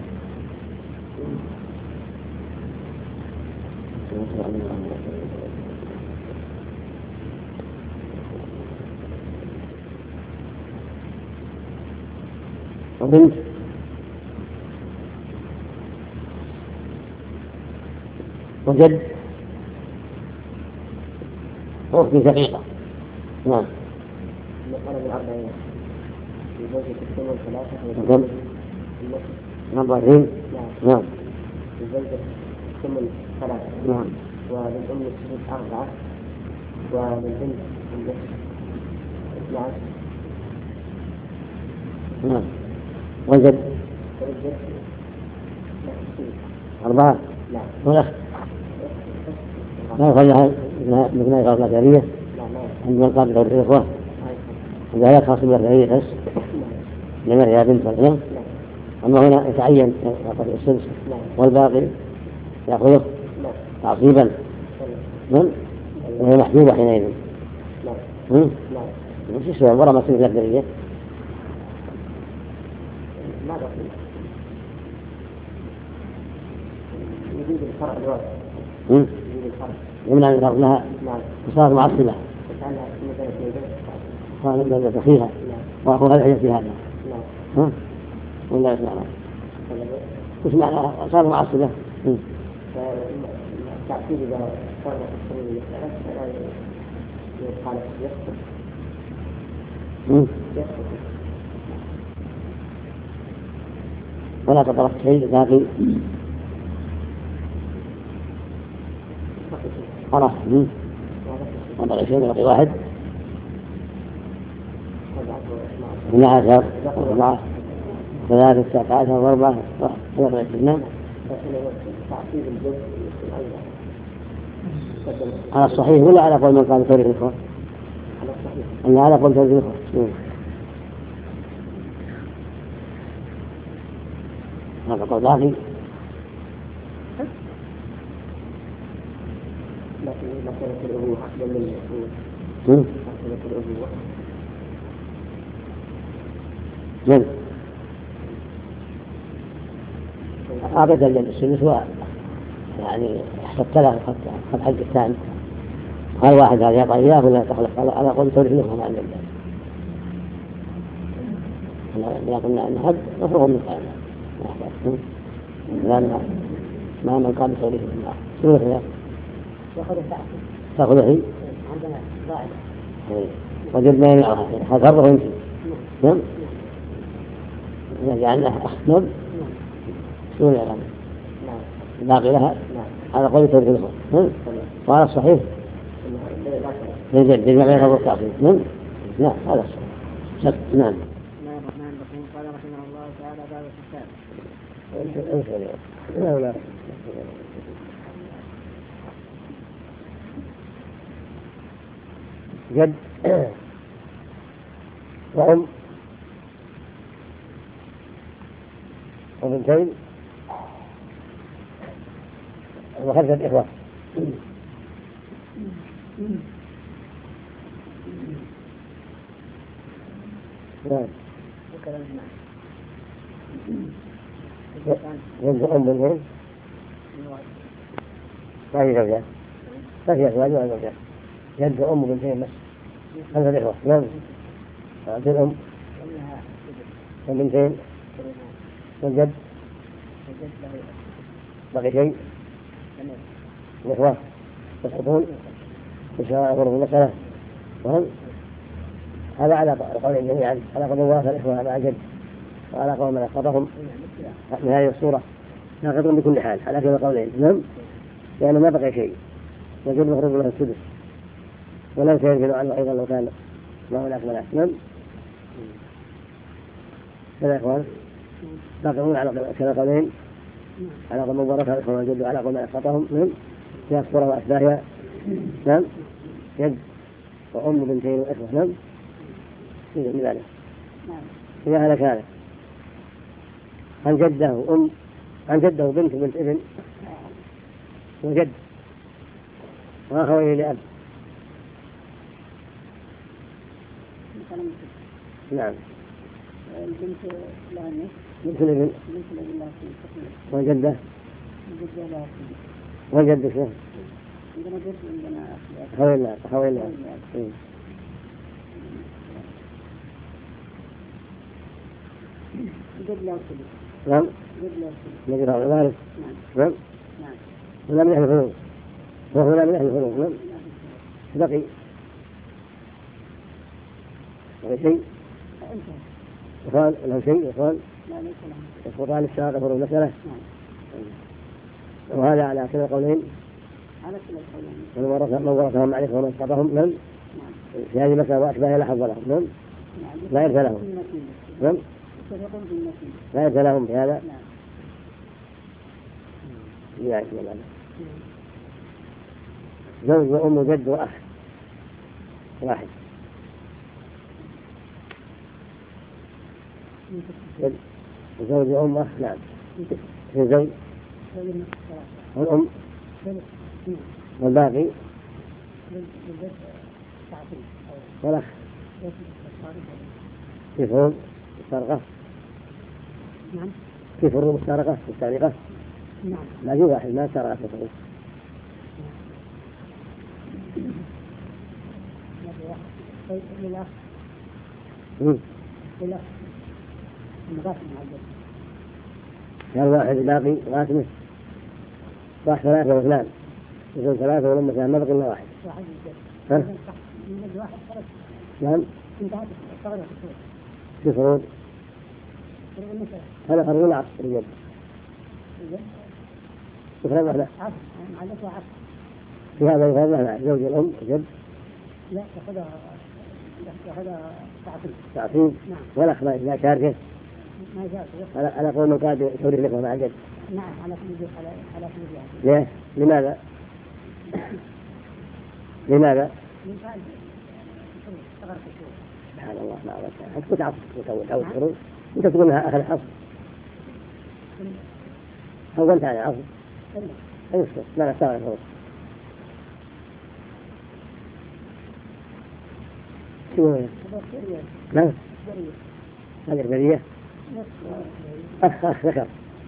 وبنت وجد وأخت شقيقة نعم نعم نعم الزوجة ثمن 3 نعم وللأم السدس 4 وللبنت النصف 12 نعم والجد 4 نعم والأخ ما يقال لها مثل ما يقال الأثرية عندما قال قول الإخوة إذا لا خاص بالأثرية بس لما هي بنت والابن أما هنا يتعين يأخذ السدس والباقي يأخذه تعصيبا وهي محجوبة حينئذ مش السؤال ورا ما تصير الأثرية يجيب الفرع الوارد يمنع من الأرض لها وصارت معصبة صارت من أخيها وأخوها الحجة في هذا ولا يسمع وش معنى صارت معصبة التعصيب إذا صار السنة فلا يقال يسقط ولا تطرق شيء باقي خلاص وضع شيء باقي واحد 12 4 3 19 4 24 على الصحيح ولا على قول من قال تاريخ الإخوة؟ على قول تاريخ الإخوة هذا قول باقي لكن مسألة الأبوة أفضل من الأبوة مسألة الأبوة جد أعطيت السدس يعني حسبت له خد حق الثاني قال واحد هذا يعطى إياه ولا تخلف على قول تورث لهم عن الجد لكن الحد مفروغ من كلامه لأن ما من قام بتوريث الله شنو هي؟ تأخذ هي؟ عندنا ضاعف وجد ما يمنعها هذا فرضه يمكن نعم جعلناه نعم شنو الإعلام؟ باقي لها هذا قول تورث الإخوة وعلى الصحيح يجد بما غير التعصيب. نعم هذا الصحيح. نعم. بسم الله الرحمن الرحيم. قال رحمه الله تعالى باب الحساب. لا جد وأم وبنتين وخمسة إخوة. نعم. جد أم بنتين ما في زوجات، ما في أزواج ولا زوجات. جد أم بنتين بس خمسة إخوة. نعم. عبد الأم وبنتين والجد بقي شيء الإخوة يسقطون يشاوروا في المسألة. هذا على قولين جميعا، على قول ورث الإخوة مع الجد وعلى قول من أسقطهم من هذه الصورة ساقطون بكل حال على كلا قولين. نعم. لأنه ما بقي شيء يجب مخرج له السدس ولو سينزل عنه أيضا لو كان ما هو الأكمل. نعم. كذا إخوان باقون على كلا قولين، على قول من ورث الإخوة والجد وعلى قول من أسقطهم من في الصورة وأشباهها. نعم. جد وأم بنتين وإخوة. نعم. من ذلك إذا هلك هذا عن جده بنت ابن وجد وأخوين لأب. نعم. البنت لها نصف. بنت الابن لها نصف. وجده لها وجد شو؟ عندنا جد وعندنا أخوين لأب. جد لها سدس. نعم. جد لها سدس. نجد هذا الوارث. نعم. نعم. ولا من أهل الفروض. وهو من أهل الفروض. نعم. بقي شيء يقال له شيء يقال يسقطان الشهادة فروض المسألة. وهذا على كلا قولين من ورثهم عليه ومن اسقطهم من في هذه المسألة وأشباهها لا حظ لهم. نعم. لا يرث لهم. نعم. لا يرث لهم في هذا. يعني زوج وأم وجد وأخ واحد. زوج وأم وأخ. نعم. الزوج والأم والباقي والأخ في فروض السرقة. نعم. في فروض السرقة والسرقة. نعم. لا يوجد واحد ما سرق في فروض. للأخ كان واحد باقي راتمه راح ثلاثة واثنان يقول ثلاثة ولما كان ما بقي إلا واحد. نعم. في فروض هذا فرض العصر اليد يفرض واحدة في هذا يفرض واحدة زوج الأم جد. لا يأخذها تعصيب. والأخ لا شاركه ما يشاركه على قول من قال تورث الإخوة مع الجد. نعم على كل ليه؟ لماذا؟ لماذا؟ سبحان الله ما أردت أنت كنت عصر وتعود حروف أنت تقول لها أخذ حصر أولت على عصر أيسكت لا نستغل الحروف. شو هي؟ لا هذه البرية أخ ذكر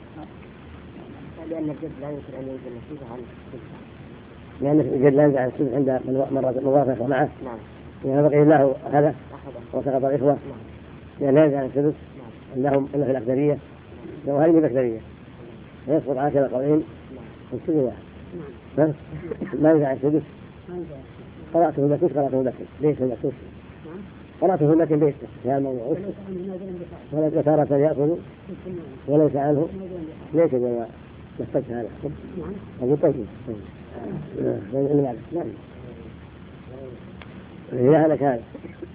لأن الجد لا يمكن أن ينزل نصيبه عن السدس. لأن الجد لا ينزل عن السدس عند موافقة معه. نعم. لأن بقي الله هذا وسقط الإخوة. لأن لا ينزل عن السدس عندهم إلا في الأقدرية. لو هذه الأقدرية يسقط على كلا قولين والسدس واحد. ما ينزل عن السدس. قرأته بكوش ليس بكوش. قرأته لكن ليس في هذا الموضوع ولا تارة يأخذ وليس عنه ليس جماعة نحتاج هذا أبو طيب. نعم. إذا هلك هذا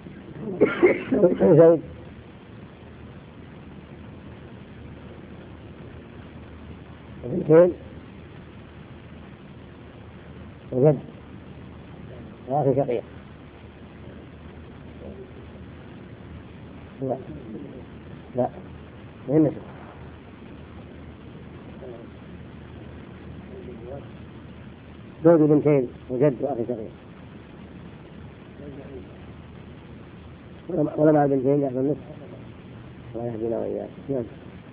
زوج وبنتين وجد وأخي شقيق. لا لا من نسب زوج بنتين وجد وأخي شقيق ولا مع البنتين يأخذ النصف الله يهدينا وإياك. نعم.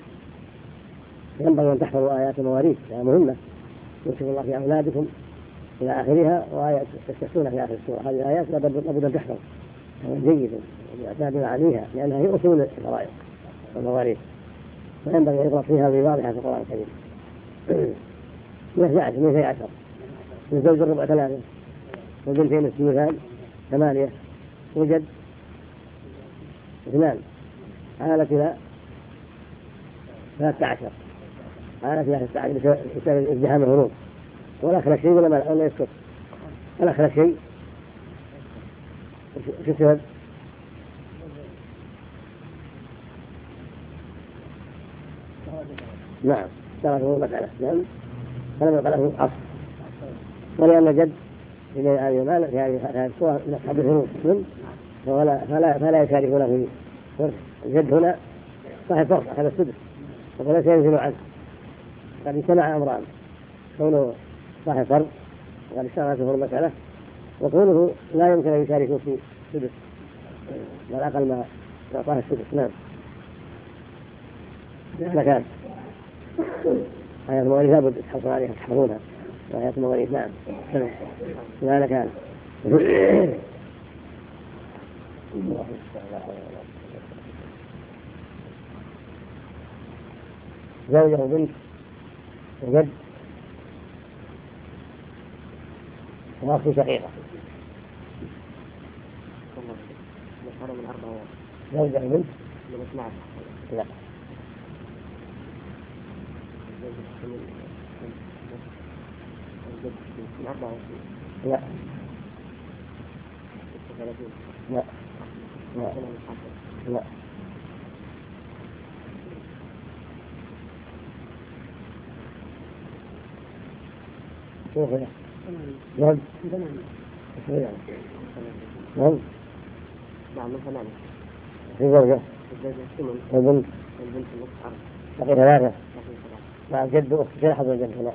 ينبغي أن تحفظوا آيات المواريث لها مهمة. يوصف الله في أولادكم إلى آخرها وآيات تستفتون في آخر السورة. هذه الآيات لابد أن تحفظ جيدا ويعتادون عليها لأنها هي أصول الفرائض والمواريث فينبغي أن يقرأ فيها بواضحة في القرآن الكريم. 12 من زوج الربع 3 والبنتين الثلثان 8 وجد 2 عالت إلى 13 عالت إلى 13 بسبب ازدحام الهروب. ولا خلق شيء ولا يسكت ولا خلق شيء. شو السبب؟ نعم تركه مسألة. نعم فلم يقل له أصل ولأن جد في هذه الصور من أصحاب الهروب فلا يشاركون في فرق. الجد هنا صاحب فرق أخذ السدس ولا سينزل عنه. قد اجتمع أمران كونه صاحب فرق وقد اشتغلته المسألة وكونه لا يمكن أن يشاركوا في السدس بل أقل ما أعطاه السدس. نعم هذا كان آيات المواريث لابد تحفظون عليها تحفظونها آيات المواريث. نعم هذا كان زوجة وبنت وجد وأخت شقيقة. زوجة وبنت لا لا لا لا لا شوف هنا نعم نعم نعم ثمانية في زوجة والبنت بقي 3 مع الجد وأخت شيء حظ الجد هنا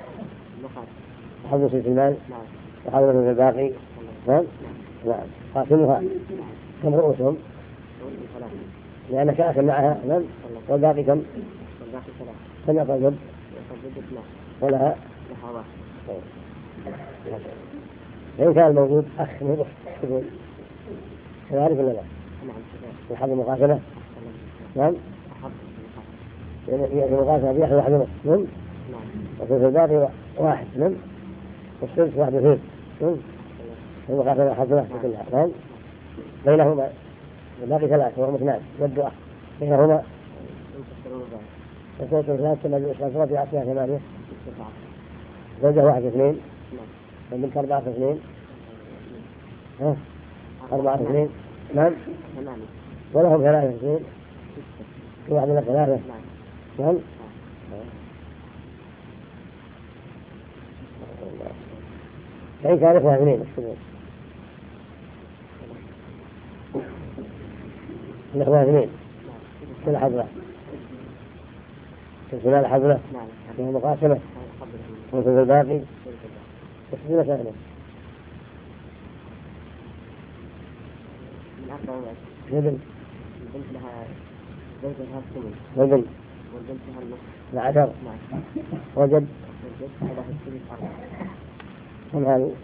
حظ سلس المال وحظ من الباقي. نعم نعم قاسمها كم رؤوسهم لأنك أكل معها. نعم والباقي كم يقع الجد ولها إن كان الموجود أخ من أخت تقول كذلك ولا لا؟ الحظ المقاسمة. نعم يعني المقاسمة بيأخذ 1 ونص. نعم وفي الباقي 1. نعم والسدس 1 وثلث. نعم المقاسمة حظها كلها. نعم بينهما الباقي 3 وهم 2 جد وأخ بينهما وصوت 3 كما يشرفون في عصرها 8 زوجة 1 2 والبنت 4 2 4 2 نعم ولهم 3 2 كل واحد من 3. نعم فإن كان إخوة 2 الإخوة 2 كل حضرة كل حضرة فيه مقاسمة وفي الباقي تسجيل ثانية البنت لها زوجها الثمن والبنت لها 10 وجد لها الثلث 4 كم هذه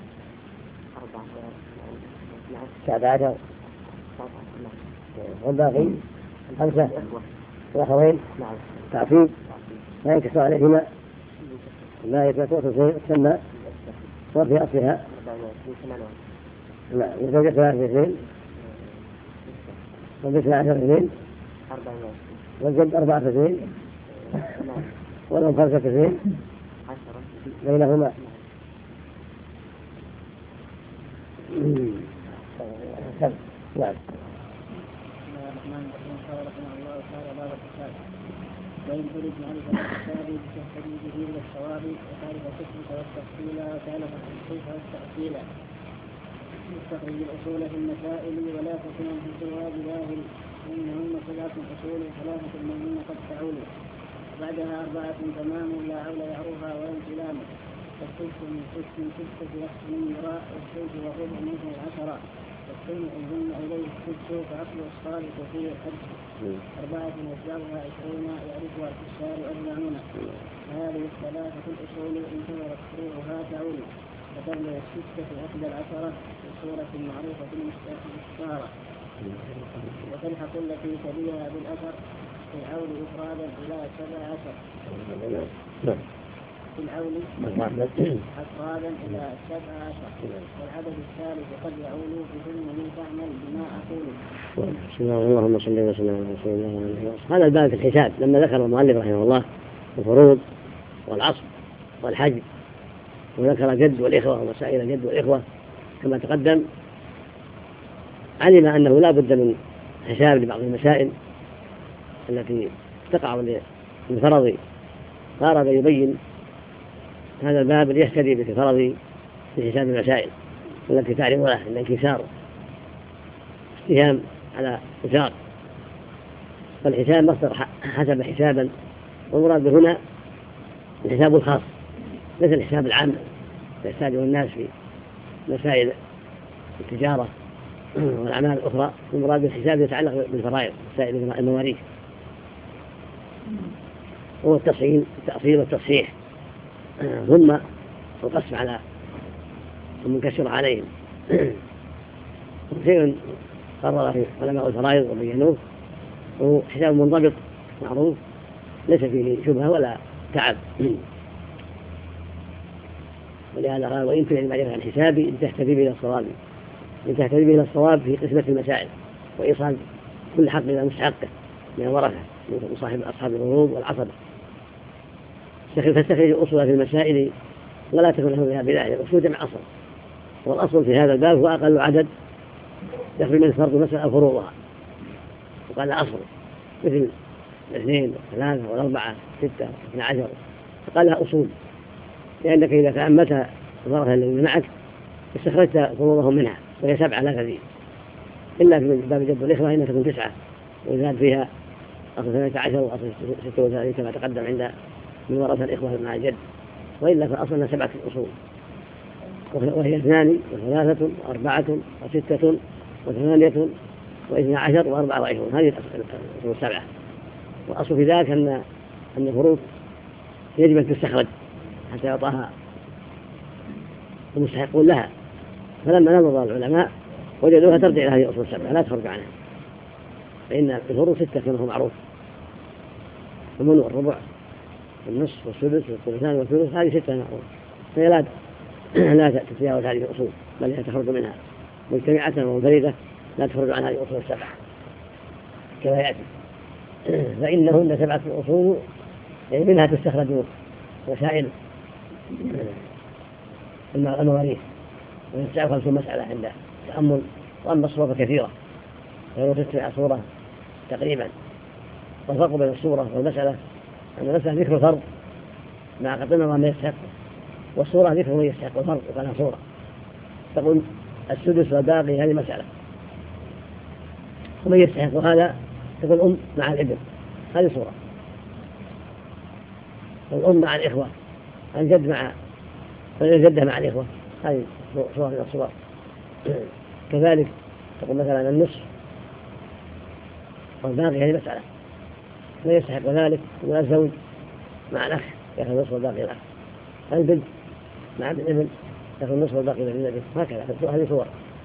19 والباقي 5 وأخوين تعصيب لا ينكسر عليهما لا يتوسط تسمى صور في أصلها. لا يزوجة 3 2 والبنت 10 2 والجد 4 2 ولهم 5 2 بينهما. نعم. قال رحمه الله تعالى باب الحساب. وإن تريد معرفة الحساب تهتدي به إلى الصواب وتعرف الحكمة والتفصيل وتعرف التصحيح والتأصيل. يستخرج الأصول في المسائل ولا تكون في الجواب ظاهر إنهن 7 أصول 3 منهن قد تعول بعدها 4 تمام لا عول يعروها ولا انسلام. والسدس من 6 يخص من وراء والسدس والربع منه 10 والسنة الظن إليه السدس فأصل الصالح فيه الحج 4 يتبعها 20 يعرفها الكسار 40. هذه 3 الأصول انتظرت فروعها تعول فتبلغ 6 11 في صورة معروفة مستعارة وتلحق التي تليها بالأثر في العول إفرادا إلى 17 في العول أفرادا إلى 17 والعدد الثالث قد يعول بظلمه تعمل بما أقول. بسم الله اللهم صل وسلم على رسول الله عليه وسلم. هذا الباب في الحساب لما ذكر المؤلف رحمه الله الفروض والعصر والحج وذكر الجد والإخوة ومسائل الجد والإخوة كما تقدم علم أنه لا بد من حساب لبعض المسائل التي تقع من فرض فأراد يبين هذا الباب ليهتدي بفرض في حساب المسائل التي تعرف له الانكسار استهام على وزار. فالحساب مصدر حسب حسابا والمراد هنا الحساب الخاص مثل الحساب العام يحتاجه الناس في مسائل التجارة والأعمال الأخرى. المراد بالحساب يتعلق بالفرائض مسائل المواريث هو التأصيل والتصحيح ثم القسم على المنكسر عليهم. شيء قرر في علماء الفرائض وبينوه وهو حساب منضبط معروف ليس فيه شبهة ولا تعب. ولهذا قال وإن تريد معرفة الحساب لتهتدي به إلى الصواب في قسمة المسائل وإيصال كل حق إلى مستحقه من الورثة من صاحب أصحاب الفروض والعصبة. فاستخرج الأصول في المسائل ولا تكن له بها بداية. الأصول جمع أصل والأصل في هذا الباب هو أقل عدد يخرج من فرض مسألة فروضها وقال أصل مثل 2 و3 و4 6 و12 فقال لها أصول لأنك إذا تأملت الورثة الذين معك استخرجت فروضهم منها وهي 7 لا تزيد إلا في باب الجد والإخوة إنها تكون 9 ويزاد فيها أصل 12 وأصل 36 كما تقدم عند من ورثة الإخوة مع الجد وإلا فأصلنا 7 أصول وهي 2 و3 و4 و6 و8 و12 و24 هذه الأصول 7. وأصل في ذلك أن الفروض يجب أن تستخرج حتى يعطاها المستحقون لها. فلما نظر العلماء وجدوها ترجع إلى هذه الأصول 7 لا تخرج عنها فإن الفروض 6 كما هو معروف الثمن والربع والنصف والسدس والثلثان والثلث هذه 6 معروف فهي لا تتجاوز هذه الأصول بل هي تخرج منها مجتمعة ومنفردة لا تخرج عن هذه الأصول 7 كما يأتي. فإنهن 7 أصول يعني منها تستخرج مسائل المواريث ويستعرف 5 مسألة عند تأمل. وأما الصورة كثيرة فهو 9 صورة تقريبا. والفرق بين الصورة والمسألة أن المسألة ذكر الفرض مع قدمها ما يستحق والصورة ذكر ما يستحق الفرض وقالها صورة. تقول السدس والباقي هذه مسألة ومن يستحق هذا تقول مع الابن هذه صورة. والأم مع الإخوة الجدة مع الإخوة هذه صورة من الصور. كذلك تقول مثلا النصف والباقي هذه مسألة لا يستحق ذلك. ولا الزوج مع الأخ يأخذ النصف والباقي الأخ. البنت مع الابن يأخذ النصف والباقي الابن هكذا هذه صور.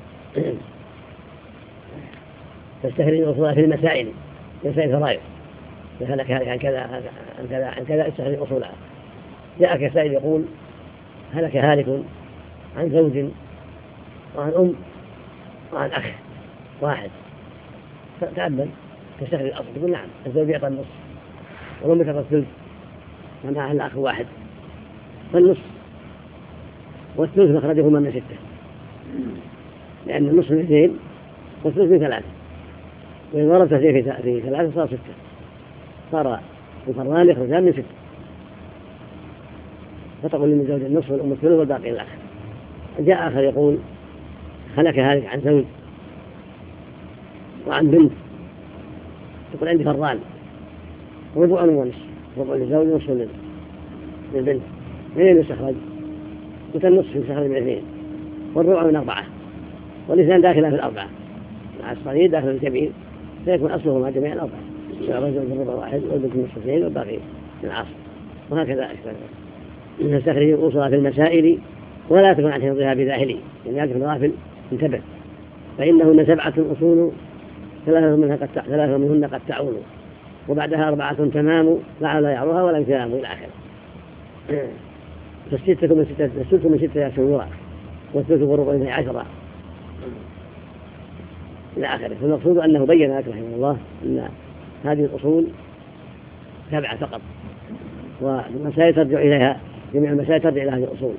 تستخرج الأصول في المسائل الفرائض هلك عن كذا عن كذا استخرج أصولها. جاءك سائل يقول هلك هالك عن زوج وعن وعن أخ واحد فتأمل تستخرج الأصل تقول نعم الزوج يعطى النصف والأم يعطى الثلث ومعها الأخ واحد فالنصف والثلث مخرجهما من 6 لأن النصف من 2 والثلث من 3. وإن ضربت في 3 صار 6، صار الفرضان يخرجان من 6، فتقول من زوج النصف والأم الثلث والباقي الأخ. جاء آخر يقول خلك هذه عن زوج وعن بنت، تقول عندي فرضان ربع ونصف، ربع للزوج ونصف للبنت، منين يستخرج؟ مثل النصف يستخرج من 2 والربع من 4 والاثنان داخلة في 4 مع الصغير داخل الجميع، فيكون أصله مع جميع 4، الرجل بالربع 1 والبنت نصف 2 والباقي من العصر، وهكذا نستخرج الأصول في المسائل ولا تكون عن حفظها بذاهلي، يعني هذه الغافل انتبه، فإنهن 7 أصول 3 منهن قد تعول، وبعدها 4 تمام لعل يعروها ولا انتهام إلى آخره. فالستة من 6 شهورا، والثلث والربع من 10 إلى آخره. فالمقصود أنه بين لك رحمه الله أن هذه الأصول 7 فقط، والمسائل ترجع إليها، جميع المسائل ترجع إلى هذه الأصول،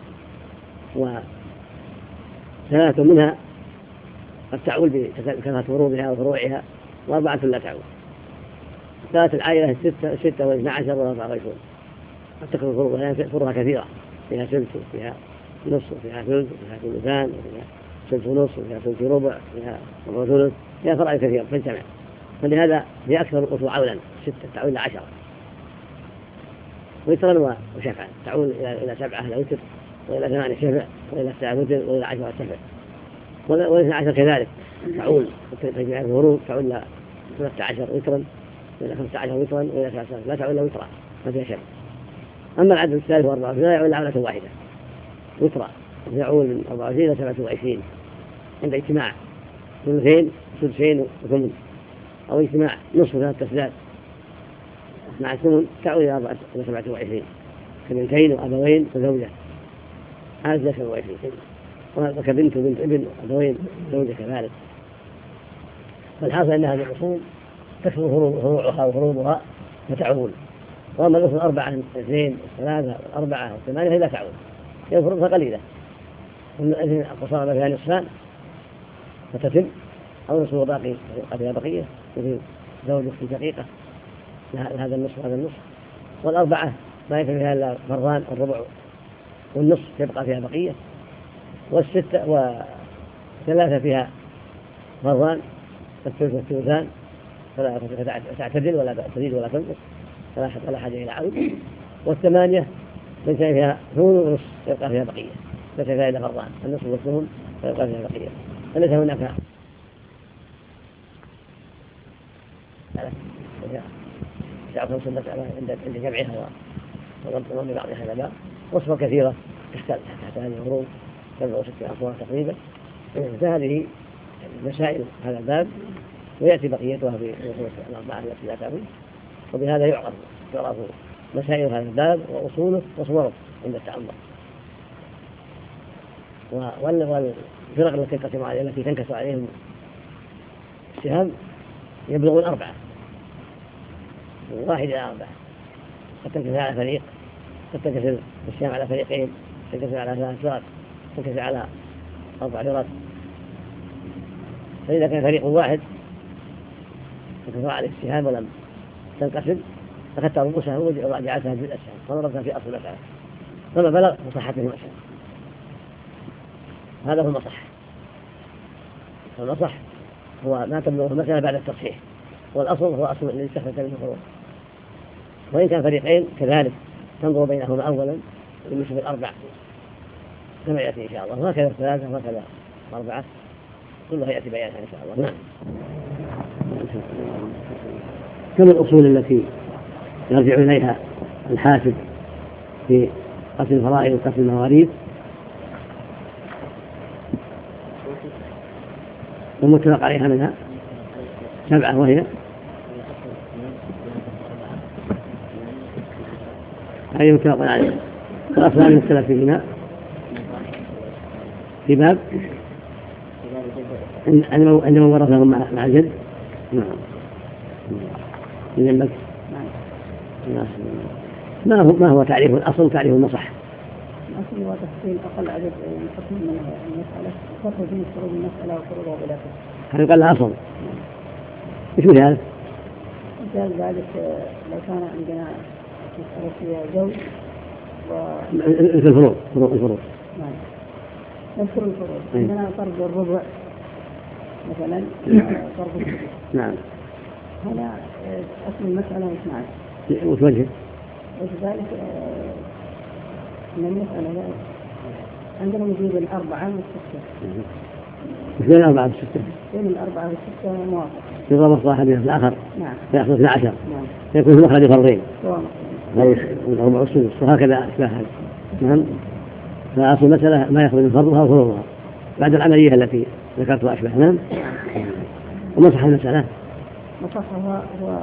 و3 منها قد تعول بكثرة فروضها وفروعها، و4 لا تعول. 3 العائلة 6 و12 و24، قد تكون فروضها كثيرة، فيها ثلث وفيها نصف وفيها ثلث وفيها ثلثان وفيها ثلث ونصف وفيها ثلث ربع وفيها ربع ثلث، فيها فرائض كثيرة تجتمع، فلهذا هي أكثر الأصول عولا 6 تعول إلى 10، ويترا وشفعا تعول إلى 7 إلى وتر، وإلى 8 شفع، وإلى 9 وتر، وإلى 10 شفع، وإلى 12 كذلك تعول تجمع الفروض، تعول إلى 13 وترا، وإلى 15 وترا، وإلى 13 لا تعول إلى وترا ما فيها شفع. أما العدد الثالث و24 لا يعول إلى عولة واحدة وترا، يعول من 24 إلى 27 عند اجتماع ثلثين سدسين وثمن، أو اجتماع نصف 3 أسداد مع الثمن تعود إلى 27 كبنتين وأبوين وزوجة، هذا 27، وكبنت وبنت ابن وأبوين زوجة كذلك. فالحاصل أن هذه الأصول تكثر فروعها وفروضها فتعول، وأما الأصول 4 2 3 4 و8 فلا تعول، هي فروضها قليلة، والذين قصار فيها نصفان فتتم، أو نصف باقي فيها بقية، مثل زوج أخت شقيقة هذا النصف وهذا النصف، وال4 ما يكفي فيها إلا فرضان الربع والنصف يبقى فيها بقية، والستة و3 فيها فرضان الثلث والثلثان فلا تعتدل ولا تزيد ولا تنقص ولا حاجة إلى عود، وال8 ليس فيها ثمن ونصف يبقى فيها بقية، ليس فيها إلا فرضان النصف والثمن فيبقى فيها بقية، فليس هناك تعرف المسألة عند جمعها وضبط بعضها هذا الباب، وصفة كثيرة تحت هذه الفروض 67 أصوات تقريبا، فهذه مسائل هذا الباب، ويأتي بقيتها في الأصول 4 التي لا تعود، وبهذا يعرف مسائل هذا الباب وأصوله وصوره عند التعمق. والفرق التي تنكس عليهم السهام يبلغون 4، 1 إلى 4، قد تنكس على فريق، قد تنكس السهام على فريقين، تنكس على 3 فرق، تنكس على 4 فرق. فإذا كان فريق واحد تنكس على السهام ولم تنقسم فقد تربصها وجعلتها جزء السهام فضربتها في أصل المسألة، فما بلغ فصحت منه المسألة. هذا هو المصح. المصح هو ما تبلغه المسألة بعد التصحيح، والأصل هو أصل الذي استخرج منه الفروع. وإن كان فريقين كذلك تنظر بينهما أولا بالنسبة 4 كما يأتي إن شاء الله، وهكذا 3 وهكذا 4 كلها يأتي بيانها إن شاء الله. نعم. كم الأصول التي يرجع إليها الحاسب في قسم الفرائض وقسم المواريث؟ والمتفق عليها منها 7، وهي هذه متفق عليها. والأصلان المختلف فيهما في باب عندما ورثهم مع الجد. نعم. ما هو تعريف الأصل تعريف المصح؟ الأصل هو تحصيل أقل عدد حكم من المسألة، تخرج من فروض المسألة وفروضها بلا هل يقال لها أصل؟ إيش مثال؟ مثال ذلك لو كان عندنا مسألة فيها زوج في الفروض نعم نذكر الفروض عندنا فرض الربع مثلا فرض السدس نعم هذا أصل المسألة 12 وتوجه وكذلك أن المسألة عندنا وجود الأربعة والستة بين الأربعة والستة بين الأربعة والستة موافق يضرب الصاحب في الآخر نعم فيأخذ 12 نعم يكون في مخرج فرضين سواء الأربع والسدس وهكذا أشباه نعم فأصل المسألة ما يأخذ من فرضها وفروضها بعد العملية التي ذكرتها أشباه نعم ومصح المسألة مصحها هو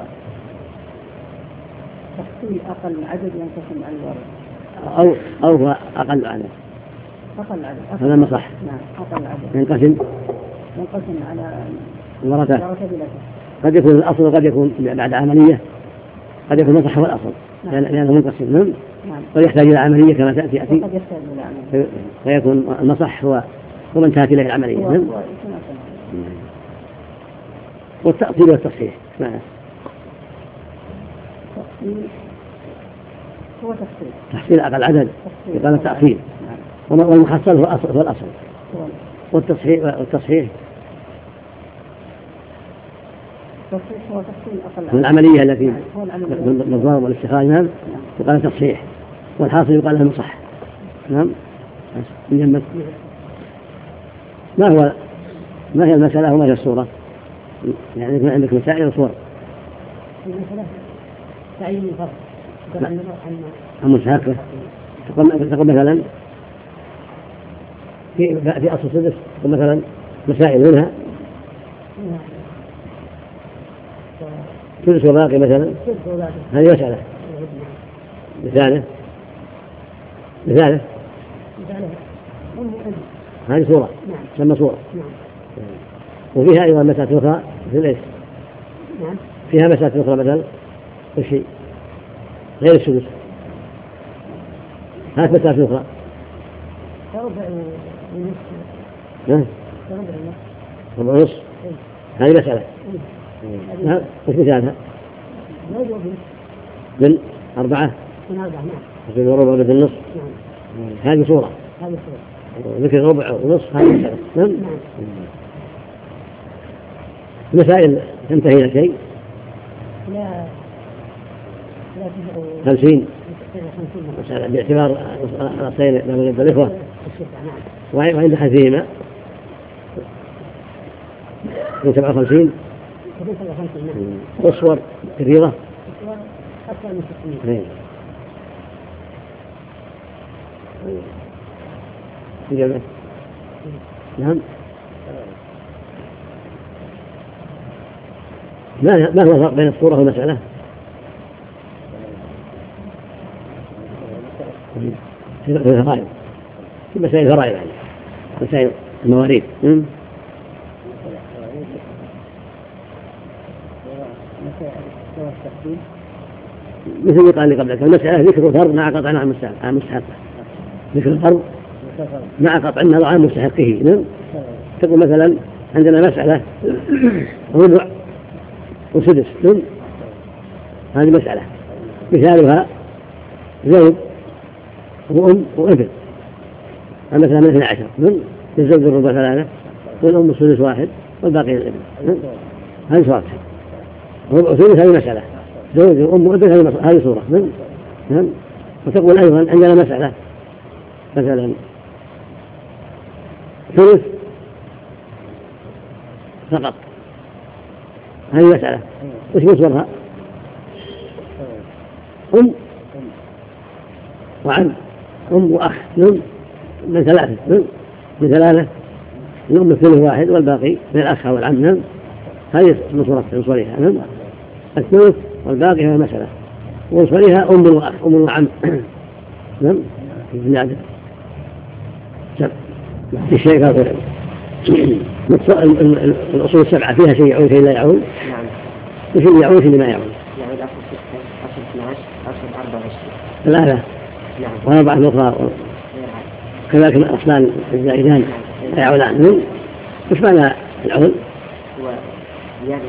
تحصيل أقل عدد ينقسم على الورق أو هو أقل عدد أقل عدد هذا مصح نعم أقل عدد ينقسم على الورثة قد يكون الأصل وقد يكون بعد عملية قد يكون مصح هو الأصل لأنه منقسم نعم ويحتاج إلى عملية كما تأتي قد يحتاج إلى عملية فيكون المصح هو من انتهت إليه العملية والتأصيل والتصحيح معنى هو تحصيل أقل عدد يقال التأصيل والمحصل هو الأصل والتصحيح هو تحصيل أقل من العملية التي بالضرب والاستخراج نعم يقال تصحيح والحاصل يقال له مصح نعم ما هي المسألة وما هي الصورة يعني يكون عندك مسائل وصور المسألة تعيين الفرق المستحقة تقول مثلا في أصل السدس تقول مثلا مسائل منها سدس وباقي مثلا هذه مسألة مثاله هذه صورة تسمى صورة وفيها أيضا مسألة أخرى مثل إيش؟ فيها مسألة أخرى مثلا وشيء غير السدس هات مسألة أخرى ربع ونص هذه مسألة وش مثالها؟ من 4 من ربع من النص هذه صورة ذكر ربع ونص هذه مسألة نعم مسائل تنتهي إلى شيء 50 مسألة باعتبار الأصلين من الإخوة وعند حذفهما 57 والصور كثيرة أكثر من 600 نعم ما هو الفرق بين الصورة والمسألة؟ في الفرائض في مسائل الفرائض يعني مسائل المواريث مثل قال لي قبلك المسألة ذكر الفرض مع قطع عن مستحقه ذكر الفرض مع قطع النظر عن مستحقه نعم تقول مثلا عندنا مسألة ربع وسدس هذه مسألة مثالها زوج وأم وابن مثلا من 12 للزوج الربع 3 والأم السدس 1 والباقي الابن هذه صورة ربع وسدس هذه مسألة زوج وأم وابن هذه صورة وتقول أيضا عندنا مسألة مثلا ثلث فقط هذه مسألة وش مصدرها؟ أم وعم أم وأخ من 3 الأم الثلث 1 والباقي من الأخ والعم هذه مصورها الثلث والباقي هو مسألة وصليها أم وأخ أم وعم في العدد في الشيء كافر الأصول السبعة فيها شيء يعود شيء لا يعود وشيء يعود شيء ما يعود يعود أصل 12 أصل 24 ثلاثة وأربعة أخرى كذلك الأصلان الزائدان لا يعودان وش معنى العود؟ وزيادة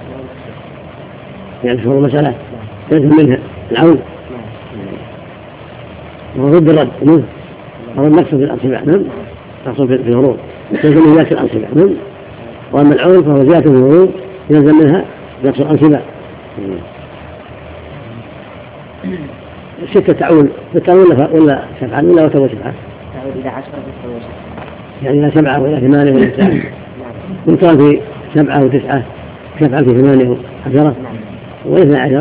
يعني شهور المسألة يلزم منها العون وضد الرد منه هذا المقصد في الأنصبة نعم مقصود في الهروب يلزم من زيادة الأنصبة وأما العون فهو زيادة الهروب يلزم منها زيادة الأنصبة الستة تعول ولا سبعة ولا وتو سبعة تعود إلى 10 وتو يعني إلى 7 وإلى 8 وإلى 9 وكان في 7 و9 7 في 8 و10 وإلى 12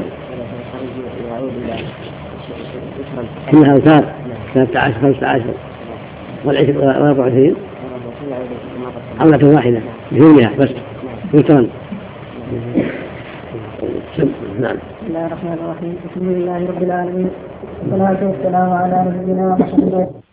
كلها أوتار 13 15 و24 عولة واحدة بدونها بس وترا نعم. بسم الله الرحمن الرحيم. الحمد لله رب العالمين والصلاة والسلام على نبينا محمد